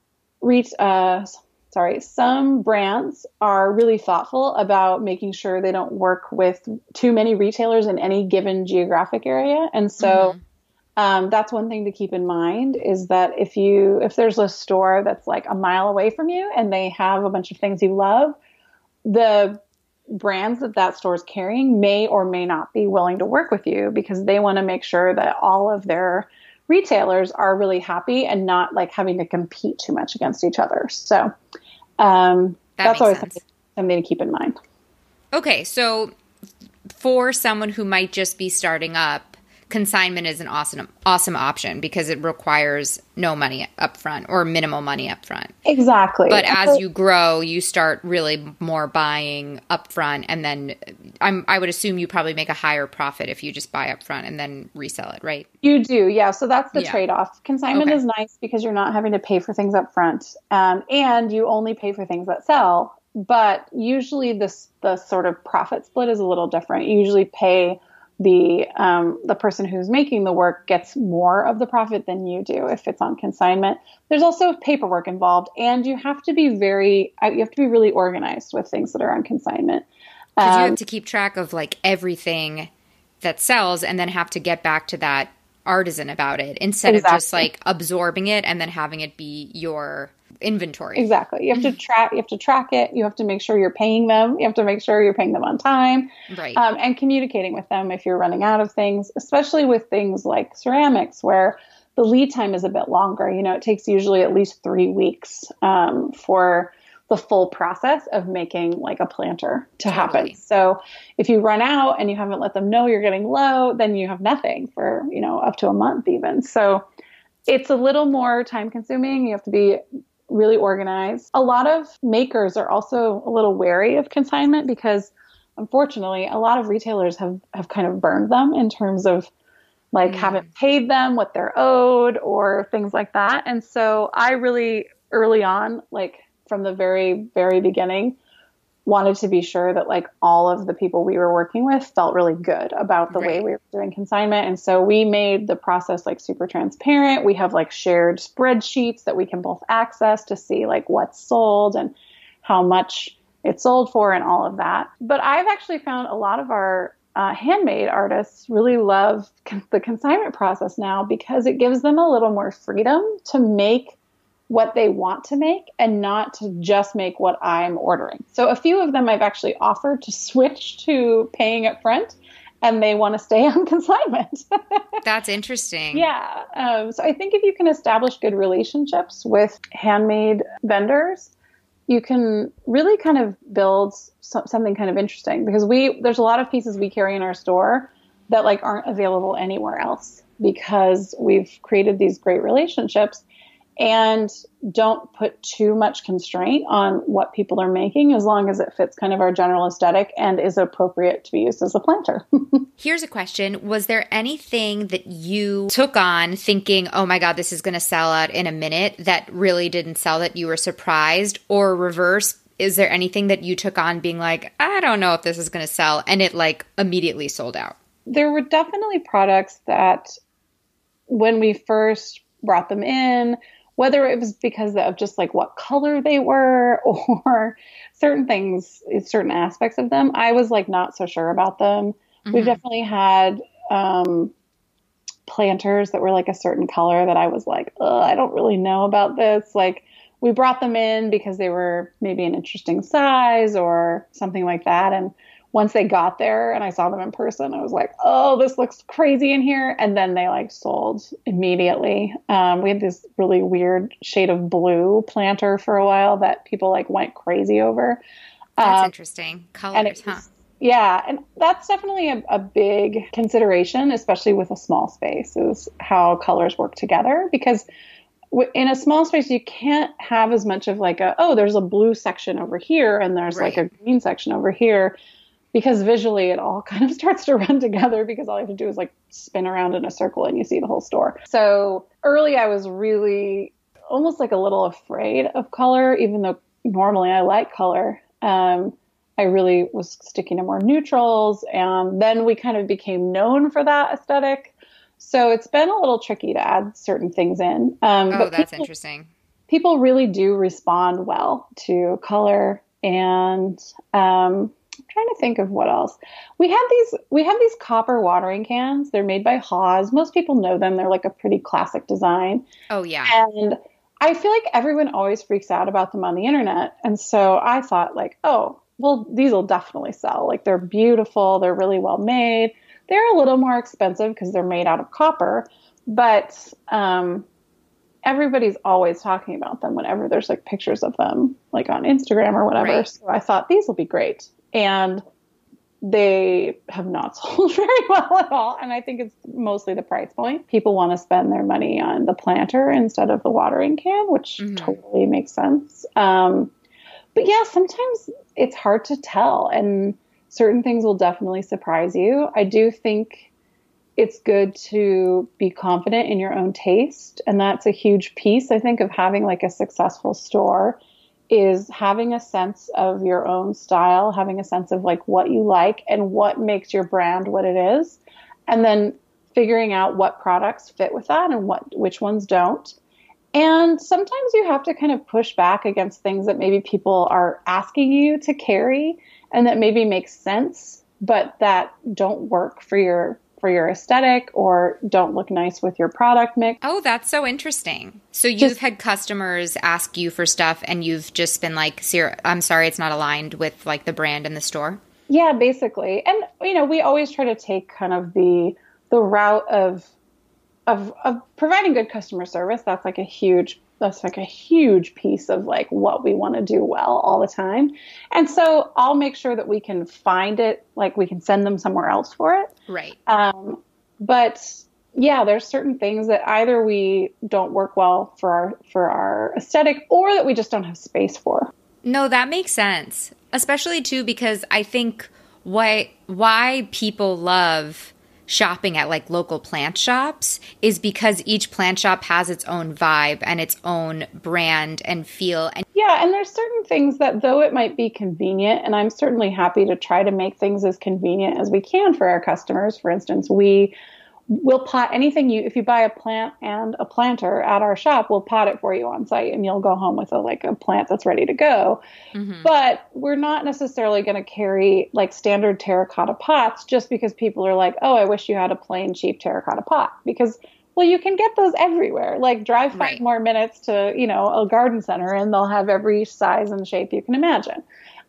brands are really thoughtful about making sure they don't work with too many retailers in any given geographic area. And so that's one thing to keep in mind is that if there's a store that's like a mile away from you and they have a bunch of things you love, the brands that store is carrying may or may not be willing to work with you because they want to make sure that all of their retailers are really happy and not like having to compete too much against each other. So that's always something to keep in mind. Okay. So for someone who might just be starting up, consignment is an awesome option because it requires no money up front or minimal money up front. Exactly. But as you grow, you start really more buying up front. And then I would assume you probably make a higher profit if you just buy up front and then resell it, right? You do. Yeah. So that's the trade-off. Consignment is nice because you're not having to pay for things up front. And you only pay for things that sell. But usually the sort of profit split is a little different. You usually pay the person who's making the work gets more of the profit than you do if it's on consignment. There's also paperwork involved, and you have to be really organized with things that are on consignment. Because you have to keep track of like everything that sells, and then have to get back to that artisan about it instead of just like absorbing it and then having it be your inventory. Exactly. You have to track it. You have to make sure you're paying them. You have to make sure you're paying them on time. Right. And communicating with them if you're running out of things, especially with things like ceramics where the lead time is a bit longer. It takes usually at least 3 weeks for the full process of making like a planter to happen. So if you run out and you haven't let them know you're getting low, then you have nothing for, up to a month even. So it's a little more time consuming. You have to be really organized. A lot of makers are also a little wary of consignment because unfortunately a lot of retailers have kind of burned them in terms of like haven't paid them what they're owed or things like that. And so I really early on, like from the very, very beginning, wanted to be sure that like all of the people we were working with felt really good about the way we were doing consignment. And so we made the process like super transparent. We have like shared spreadsheets that we can both access to see like what's sold and how much it's sold for and all of that. But I've actually found a lot of our handmade artists really love the consignment process now because it gives them a little more freedom to make what they want to make and not to just make what I'm ordering. So a few of them I've actually offered to switch to paying up front and they want to stay on consignment. That's interesting. Yeah. So I think if you can establish good relationships with handmade vendors, you can really kind of build something kind of interesting because there's a lot of pieces we carry in our store that like aren't available anywhere else because we've created these great relationships and don't put too much constraint on what people are making as long as it fits kind of our general aesthetic and is appropriate to be used as a planter. Here's a question. Was there anything that you took on thinking, oh my God, this is going to sell out in a minute that really didn't sell that you were surprised, or reverse? Is there anything that you took on being like, I don't know if this is going to sell, and it like immediately sold out? There were definitely products that when we first brought them in, whether it was because of just like what color they were or certain things, certain aspects of them, I was like not so sure about them. Mm-hmm. We've definitely had planters that were like a certain color that I was like, I don't really know about this. Like we brought them in because they were maybe an interesting size or something like that. And once they got there and I saw them in person, I was like, oh, this looks crazy in here. And then they like sold immediately. We had this really weird shade of blue planter for a while that people like went crazy over. That's interesting. Colors, huh? Yeah. And that's definitely a big consideration, especially with a small space, is how colors work together. Because in a small space, you can't have as much of like there's a blue section over here and there's like a green section over here. Because visually it all kind of starts to run together because all you have to do is like spin around in a circle and you see the whole store. So early I was really almost like a little afraid of color, even though normally I like color. I really was sticking to more neutrals, and then we kind of became known for that aesthetic. So it's been a little tricky to add certain things in. But that's interesting. People really do respond well to color, and trying to think of what else. We have these copper watering cans. They're made by Haws. Most people know them. They're like a pretty classic design. Oh yeah. And I feel like everyone always freaks out about them on the internet. And so I thought like, oh, well, these will definitely sell. Like they're beautiful. They're really well made. They're a little more expensive because they're made out of copper, but everybody's always talking about them whenever there's like pictures of them like on Instagram or whatever. Right. So I thought these will be great. And they have not sold very well at all. And I think it's mostly the price point. People want to spend their money on the planter instead of the watering can, which totally makes sense. But yeah, sometimes it's hard to tell, and certain things will definitely surprise you. I do think it's good to be confident in your own taste. And that's a huge piece, I think, of having like a successful store, is having a sense of your own style, having a sense of like what you like and what makes your brand what it is. And then figuring out what products fit with that and which ones don't. And sometimes you have to kind of push back against things that maybe people are asking you to carry and that maybe make sense, but that don't work for your aesthetic or don't look nice with your product mix. Oh, that's so interesting. So you've had customers ask you for stuff and you've just been like, I'm sorry, it's not aligned with like the brand in the store? Yeah, basically. And, we always try to take kind of the route of providing good customer service. That's like a huge that's like a huge piece of like what we want to do well all the time. And so I'll make sure that we can find it, like we can send them somewhere else for it. Right. But yeah, there's certain things that either we don't work well for our aesthetic, or that we just don't have space for. No, that makes sense. Especially too, because I think why people love shopping at like local plant shops is because each plant shop has its own vibe and its own brand and feel. And yeah, and there's certain things that, though it might be convenient, and I'm certainly happy to try to make things as convenient as we can for our customers. For instance, we'll pot anything if you buy a plant and a planter at our shop, we'll pot it for you on site, and you'll go home with a plant that's ready to go. Mm-hmm. But we're not necessarily going to carry like standard terracotta pots just because people are like, oh, I wish you had a plain cheap terracotta pot, because, well, you can get those everywhere. Like drive 5 more minutes to, a garden center and they'll have every size and shape you can imagine.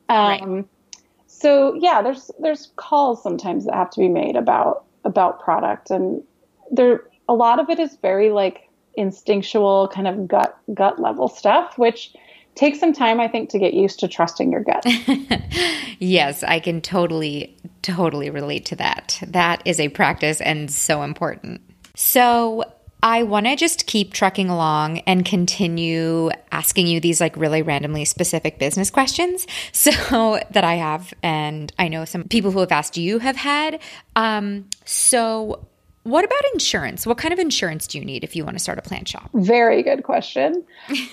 So yeah, there's calls sometimes that have to be made about product, and a lot of it is very like instinctual kind of gut level stuff, which takes some time, I think, to get used to trusting your gut. Yes, I can totally relate to that. That is a practice and so important. So I want to just keep trucking along and continue asking you these like really randomly specific business questions so that I have, and I know some people who have asked you have had. So what about insurance? What kind of insurance do you need if you want to start a plant shop? Very good question.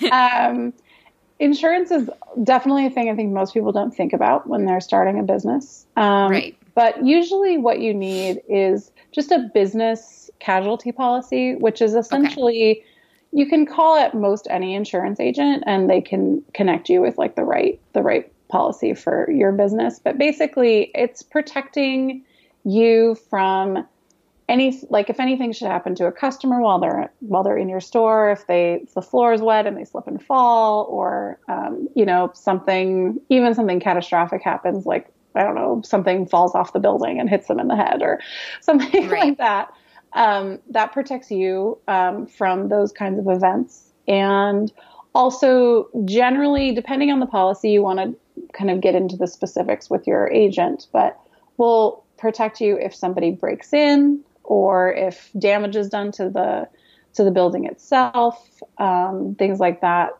Insurance is definitely a thing I think most people don't think about when they're starting a business. Right. But usually what you need is just a business casualty policy, which is essentially, you can call it most any insurance agent and they can connect you with like the right policy for your business. But basically it's protecting you from if anything should happen to a customer while they're in your store, if the floor is wet and they slip and fall, or something catastrophic happens, like, I don't know, something falls off the building and hits them in the head or something like that. That protects you from those kinds of events. And also, generally, depending on the policy, you want to kind of get into the specifics with your agent, but will protect you if somebody breaks in or if damage is done to the building itself, things like that.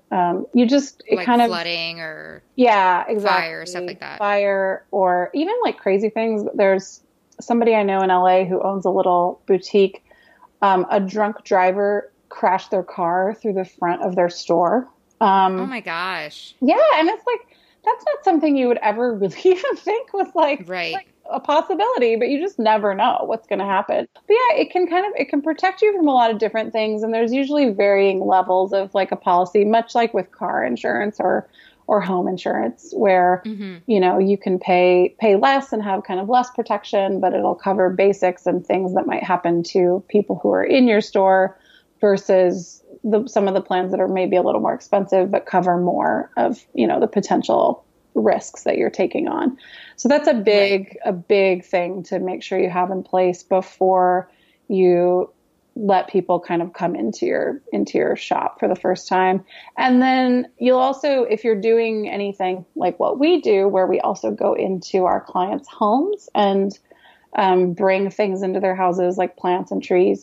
Flooding or fire, stuff like that. Fire, or even like crazy things. There's somebody I know in LA who owns a little boutique. A drunk driver crashed their car through the front of their store. Oh my gosh. Yeah. And it's like, that's not something you would ever really even think was like a possibility, but you just never know what's going to happen. But yeah, it can protect you from a lot of different things. And there's usually varying levels of like a policy, much like with car insurance or home insurance, where, you can pay less and have kind of less protection, but it'll cover basics and things that might happen to people who are in your store versus some of the plans that are maybe a little more expensive, but cover more of, the potential risks that you're taking on. So that's a big thing to make sure you have in place before you let people kind of come into your shop for the first time. And then you'll also, if you're doing anything like what we do, where we also go into our clients' homes and bring things into their houses like plants and trees,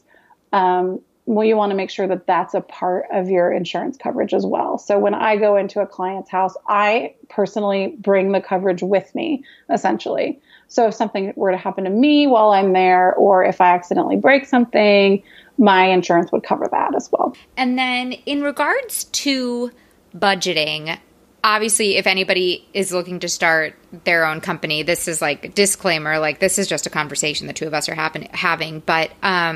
you want to make sure that that's a part of your insurance coverage as well. So when I go into a client's house, I personally bring the coverage with me, essentially. So if something were to happen to me while I'm there, or if I accidentally break something, my insurance would cover that as well. And then in regards to budgeting, obviously, if anybody is looking to start their own company, this is like disclaimer, like this is just a conversation the two of us are having. But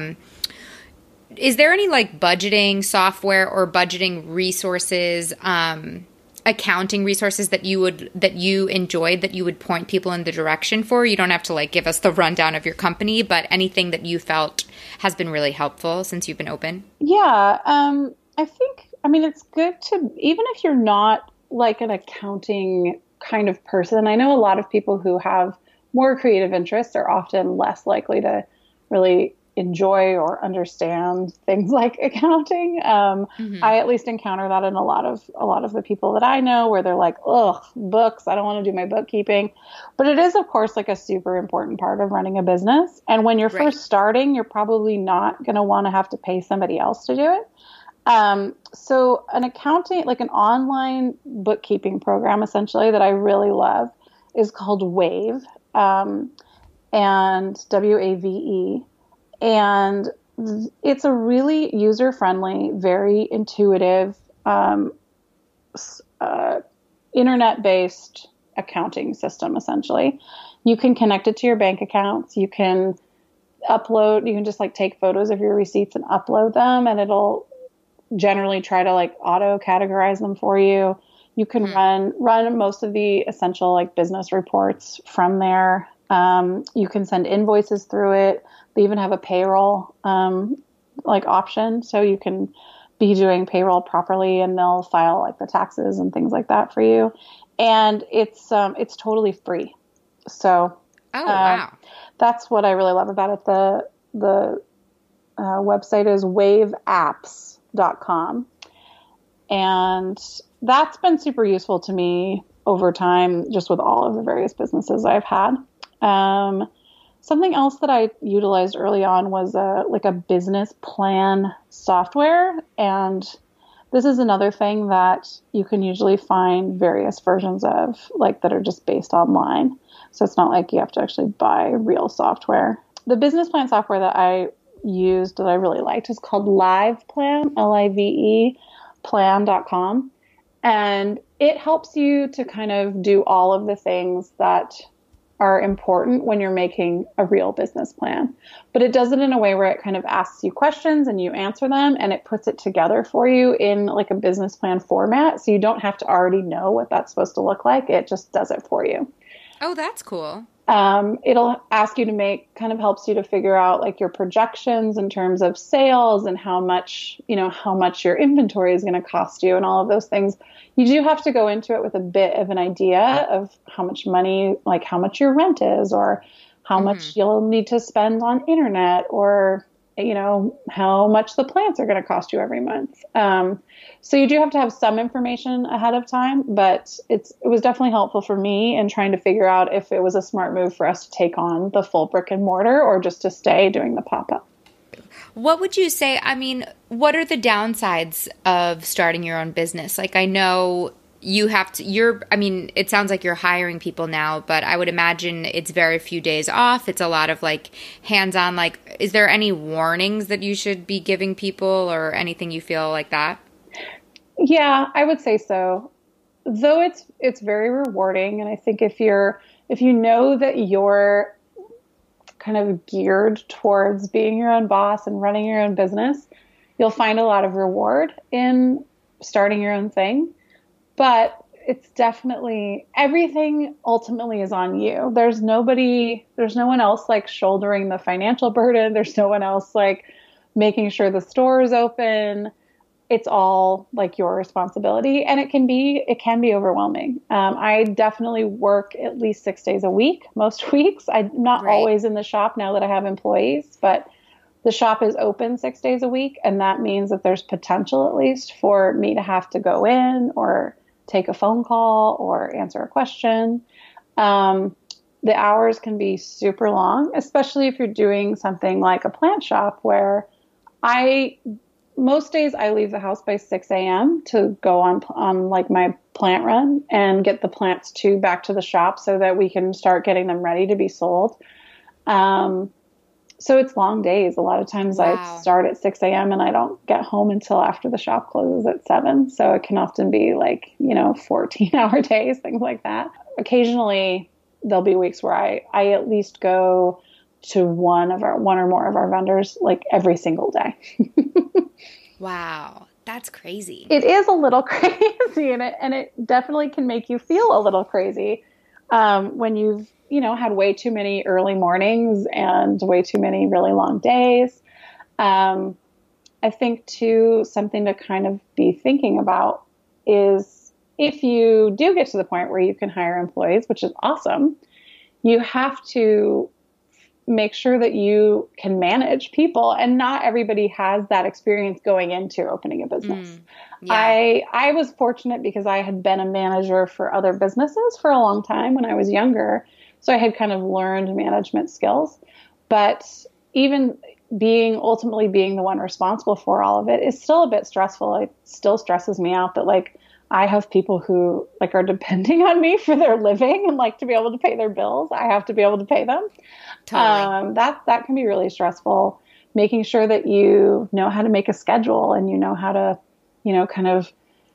is there any like budgeting software or budgeting resources, accounting resources that you enjoyed that you would point people in the direction for? You don't have to like give us the rundown of your company, but anything that you felt has been really helpful since you've been open? Yeah. It's good to, even if you're not like an accounting kind of person, I know a lot of people who have more creative interests are often less likely to really enjoy or understand things like accounting. I at least encounter that in a lot of the people that I know, where they're like, ugh, books, I don't want to do my bookkeeping. But it is, of course, like a super important part of running a business. And when you're first starting, you're probably not going to want to have to pay somebody else to do it. So an accounting, like an online bookkeeping program, essentially, that I really love is called Wave, and WAVE. And it's a really user-friendly, very intuitive, internet-based accounting system, essentially. You can connect it to your bank accounts. You can just like take photos of your receipts and upload them, and it'll generally try to like auto categorize them for you. You can run most of the essential like business reports from there. You can send invoices through it. They even have a payroll like option, so you can be doing payroll properly, and they'll file like the taxes and things like that for you. And it's totally free. So wow, that's what I really love about it. The website is waveapps.com, and that's been super useful to me over time, just with all of the various businesses I've had. Something else that I utilized early on was like a business plan software. And this is another thing that you can usually find various versions of, like that are just based online. So it's not like you have to actually buy real software. The business plan software that I used that I really liked is called LivePlan, LIVE plan.com. And it helps you to kind of do all of the things that are important when you're making a real business plan. But it does it in a way where it kind of asks you questions and you answer them, and it puts it together for you in like a business plan format. So you don't have to already know what that's supposed to look like. It just does it for you. Oh, that's cool. It'll ask you to helps you to figure out like your projections in terms of sales and how much your inventory is going to cost you and all of those things. You do have to go into it with a bit of an idea of how much money, like how much your rent is, or how much you'll need to spend on internet, or, how much the plants are going to cost you every month. So you do have to have some information ahead of time, but it was definitely helpful for me in trying to figure out if it was a smart move for us to take on the full brick and mortar or just to stay doing the pop-up. What would you say, what are the downsides of starting your own business? Like, I know you have to, it sounds like you're hiring people now, but I would imagine it's very few days off. It's a lot of like hands-on, like, is there any warnings that you should be giving people or anything you feel like that? Yeah, I would say so. Though it's very rewarding. And I think if you know that you're kind of geared towards being your own boss and running your own business, you'll find a lot of reward in starting your own thing. But it's definitely, everything ultimately is on you. There's no one else like shouldering the financial burden. There's no one else like making sure the store is open. It's all like your responsibility, and it can be overwhelming. I definitely work at least 6 days a week, most weeks. I'm not always in the shop now that I have employees, but the shop is open 6 days a week. And that means that there's potential, at least, for me to have to go in or take a phone call or answer a question. The hours can be super long, especially if you're doing something like a plant shop, where most days I leave the house by 6 a.m. to go on like my plant run and get the plants back to the shop so that we can start getting them ready to be sold. So it's long days. A lot of times I start at 6 a.m. and I don't get home until after the shop closes at 7. So it can often be like, 14-hour days, things like that. Occasionally there'll be weeks where I at least go to one or more of our vendors like every single day. Wow, that's crazy. It is a little crazy, and it definitely can make you feel a little crazy when you've had way too many early mornings and way too many really long days. I think too, something to kind of be thinking about is if you do get to the point where you can hire employees, which is awesome, you have to make sure that you can manage people. And not everybody has that experience going into opening a business. Yeah. I was fortunate because I had been a manager for other businesses for a long time when I was younger. So I had kind of learned management skills. But even ultimately being the one responsible for all of it is still a bit stressful. It still stresses me out that like I have people who like are depending on me for their living and like to be able to pay their bills. I have to be able to pay them. Totally. That can be really stressful. Making sure that you know how to make a schedule and you know how to, kind of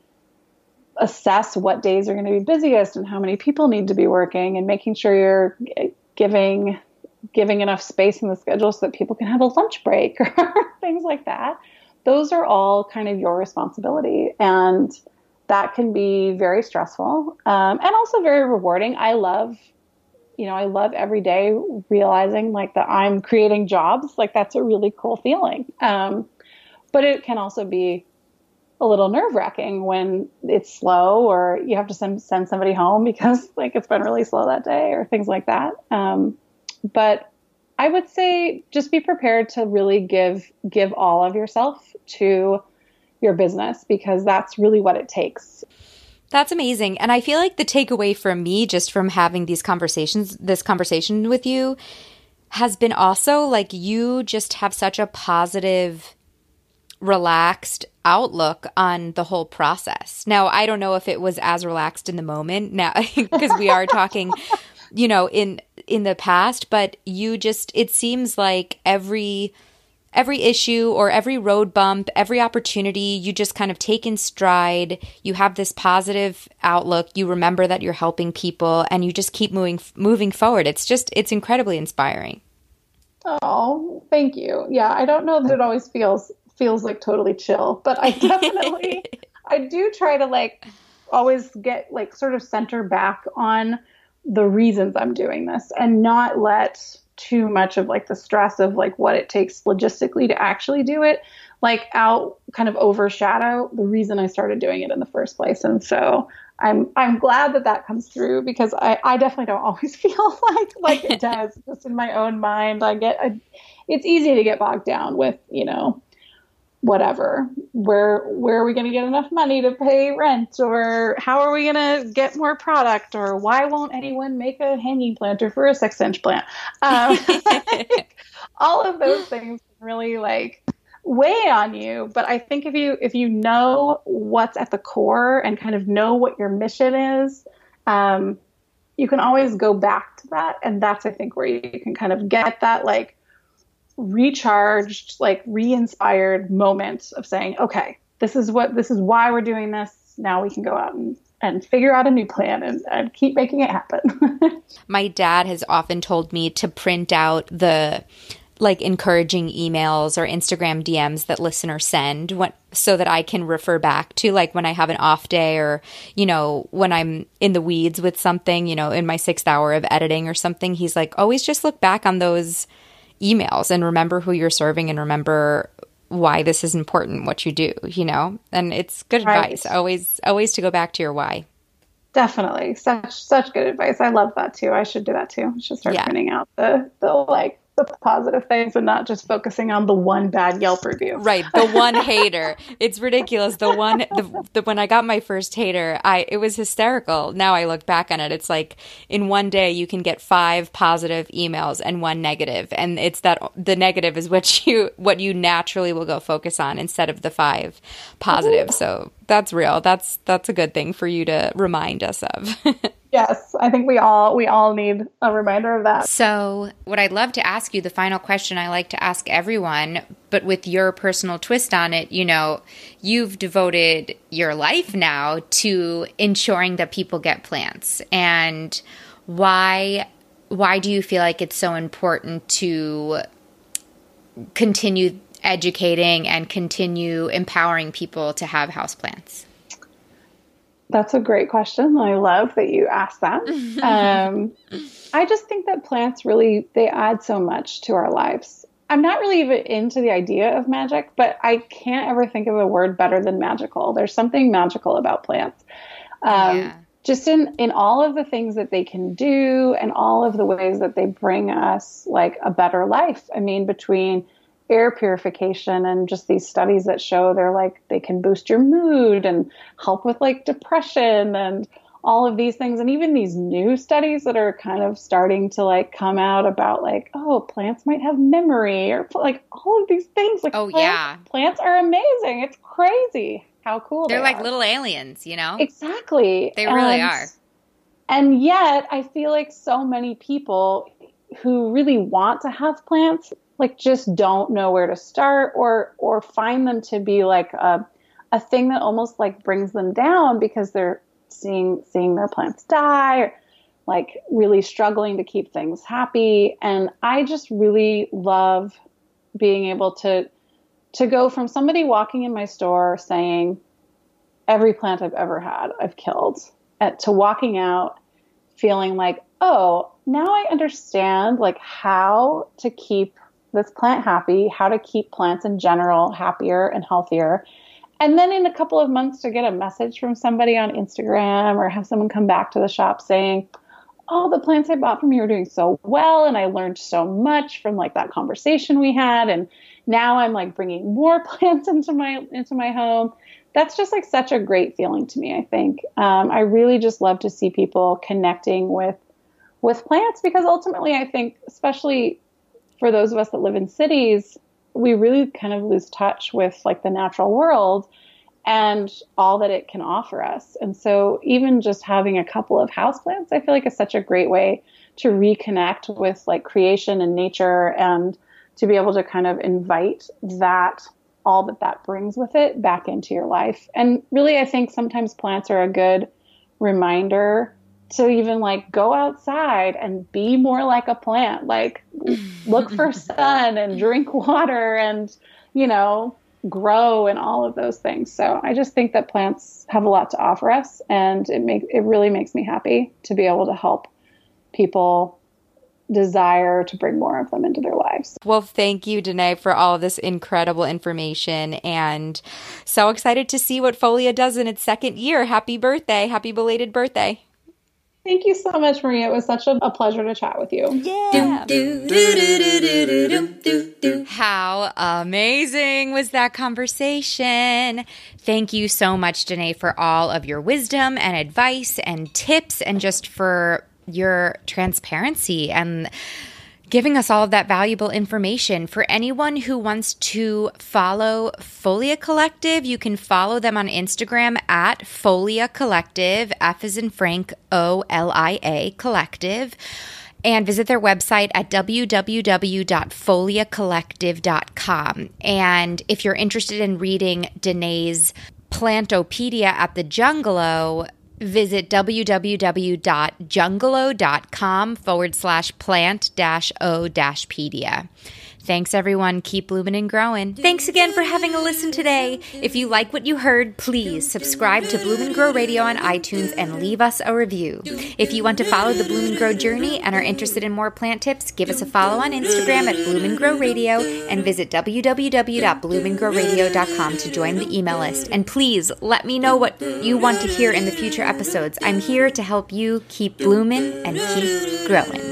assess what days are going to be busiest and how many people need to be working, and making sure you're giving enough space in the schedule so that people can have a lunch break or things like that. Those are all kind of your responsibility. And that can be very stressful, and also very rewarding. I love every day realizing like that I'm creating jobs. Like that's a really cool feeling. But it can also be a little nerve-wracking when it's slow or you have to send somebody home because like it's been really slow that day or things like that. But I would say just be prepared to really give all of yourself to your business, because that's really what it takes. That's amazing. And I feel like the takeaway from me just from having this conversation with you has been also like you just have such a positive, relaxed outlook on the whole process. Now, I don't know if it was as relaxed in the moment now because we are talking, in the past, but it seems like every issue or every road bump, every opportunity, you just kind of take in stride. You have this positive outlook. You remember that you're helping people and you just keep moving forward. It's incredibly inspiring. Oh, thank you. Yeah. I don't know that it always feels like totally chill, but I definitely, I do try to like always get like sort of center back on the reasons I'm doing this and not let too much of like the stress of like what it takes logistically to actually do it, like out kind of overshadow the reason I started doing it in the first place. And so I'm glad that comes through, because I definitely don't always feel like it does just in my own mind. It's easy to get bogged down with, whatever, where are we going to get enough money to pay rent, or how are we going to get more product, or why won't anyone make a hanging planter for a 6-inch plant? All of those things really like weigh on you. But I think if you know what's at the core and kind of know what your mission is, you can always go back to that. And that's, I think, where you can kind of get that like recharged, like re-inspired moment of saying, okay, this is why we're doing this. Now we can go out and figure out a new plan and keep making it happen. My dad has often told me to print out the like encouraging emails or Instagram DMs that listeners send so that I can refer back to like when I have an off day or, when I'm in the weeds with something, in my 6th hour of editing or something. He's like, always just look back on those emails and remember who you're serving and remember why this is important, what you do, and it's good advice. Always to go back to your why. Definitely. Such good advice. I love that too. I should do that too. I should start printing out the positive things and not just focusing on the one bad Yelp review. Right. The one hater. It's ridiculous. When I got my first hater, it was hysterical. Now I look back on it. It's like in one day you can get 5 positive emails and 1 negative. And it's that the negative is what you naturally will go focus on instead of the 5 positive. So that's real. That's a good thing for you to remind us of. Yes, I think we all need a reminder of that. So what I'd love to ask you, the final question I like to ask everyone, but with your personal twist on it, you've devoted your life now to ensuring that people get plants. And why do you feel like it's so important to continue educating and continue empowering people to have houseplants? That's a great question. I love that you asked that. I just think that plants really, they add so much to our lives. I'm not really even into the idea of magic, but I can't ever think of a word better than magical. There's something magical about plants. just in all of the things that they can do and all of the ways that they bring us like a better life. I mean, between air purification and just these studies that show they can boost your mood and help with like depression and all of these things. And even these new studies that are kind of starting to like come out about like, oh, plants might have memory or like all of these things. Like, plants are amazing. It's crazy how cool they're they like are. Little aliens, you know? Exactly. They really are. And yet I feel like so many people who really want to have plants, like just don't know where to start or find them to be like a thing that almost like brings them down because they're seeing their plants die or like really struggling to keep things happy. And I just really love being able to go from somebody walking in my store saying, every plant I've ever had, I've killed, to walking out feeling like, oh, now I understand like how to keep this plant happy, how to keep plants in general happier and healthier. And then in a couple of months to get a message from somebody on Instagram or have someone come back to the shop saying, oh, the plants I bought from you are doing so well. And I learned so much from like that conversation we had. And now I'm like bringing more plants into my home. That's just like such a great feeling to me, I think. I really just love to see people connecting with plants because ultimately I think, especially for those of us that live in cities, we really kind of lose touch with like the natural world and all that it can offer us. And so even just having a couple of houseplants, I feel like is such a great way to reconnect with like creation and nature and to be able to kind of invite that, all that brings with it back into your life. And really, I think sometimes plants are a good reminder to even like go outside and be more like a plant, like look for sun and drink water and, you know, grow and all of those things. So I just think that plants have a lot to offer us, and it really makes me happy to be able to help people desire to bring more of them into their lives. Well, thank you, Danae, for all of this incredible information, and so excited to see what Folia does in its second year. Happy birthday. Happy belated birthday. Thank you so much, Maria. It was such a pleasure to chat with you. Yeah. How amazing was that conversation? Thank you so much, Danae, for all of your wisdom and advice and tips, and just for your transparency and giving us all of that valuable information. For anyone who wants to follow Folia Collective, you can follow them on Instagram at Folia Collective, F as in Frank, OLIA Collective, and visit their website at www.foliacollective.com. And if you're interested in reading Danae's Plantopedia at the Jungalow, visit www.jungalow.com/plant-o-pedia. Thanks, everyone. Keep blooming and growing. Thanks again for having a listen today. If you like what you heard, please subscribe to Bloom and Grow Radio on iTunes and leave us a review. If you want to follow the Bloom and Grow journey and are interested in more plant tips, give us a follow on Instagram at Bloom and Grow Radio and visit www.bloomandgrowradio.com to join the email list. And please let me know what you want to hear in the future episodes. I'm here to help you keep blooming and keep growing.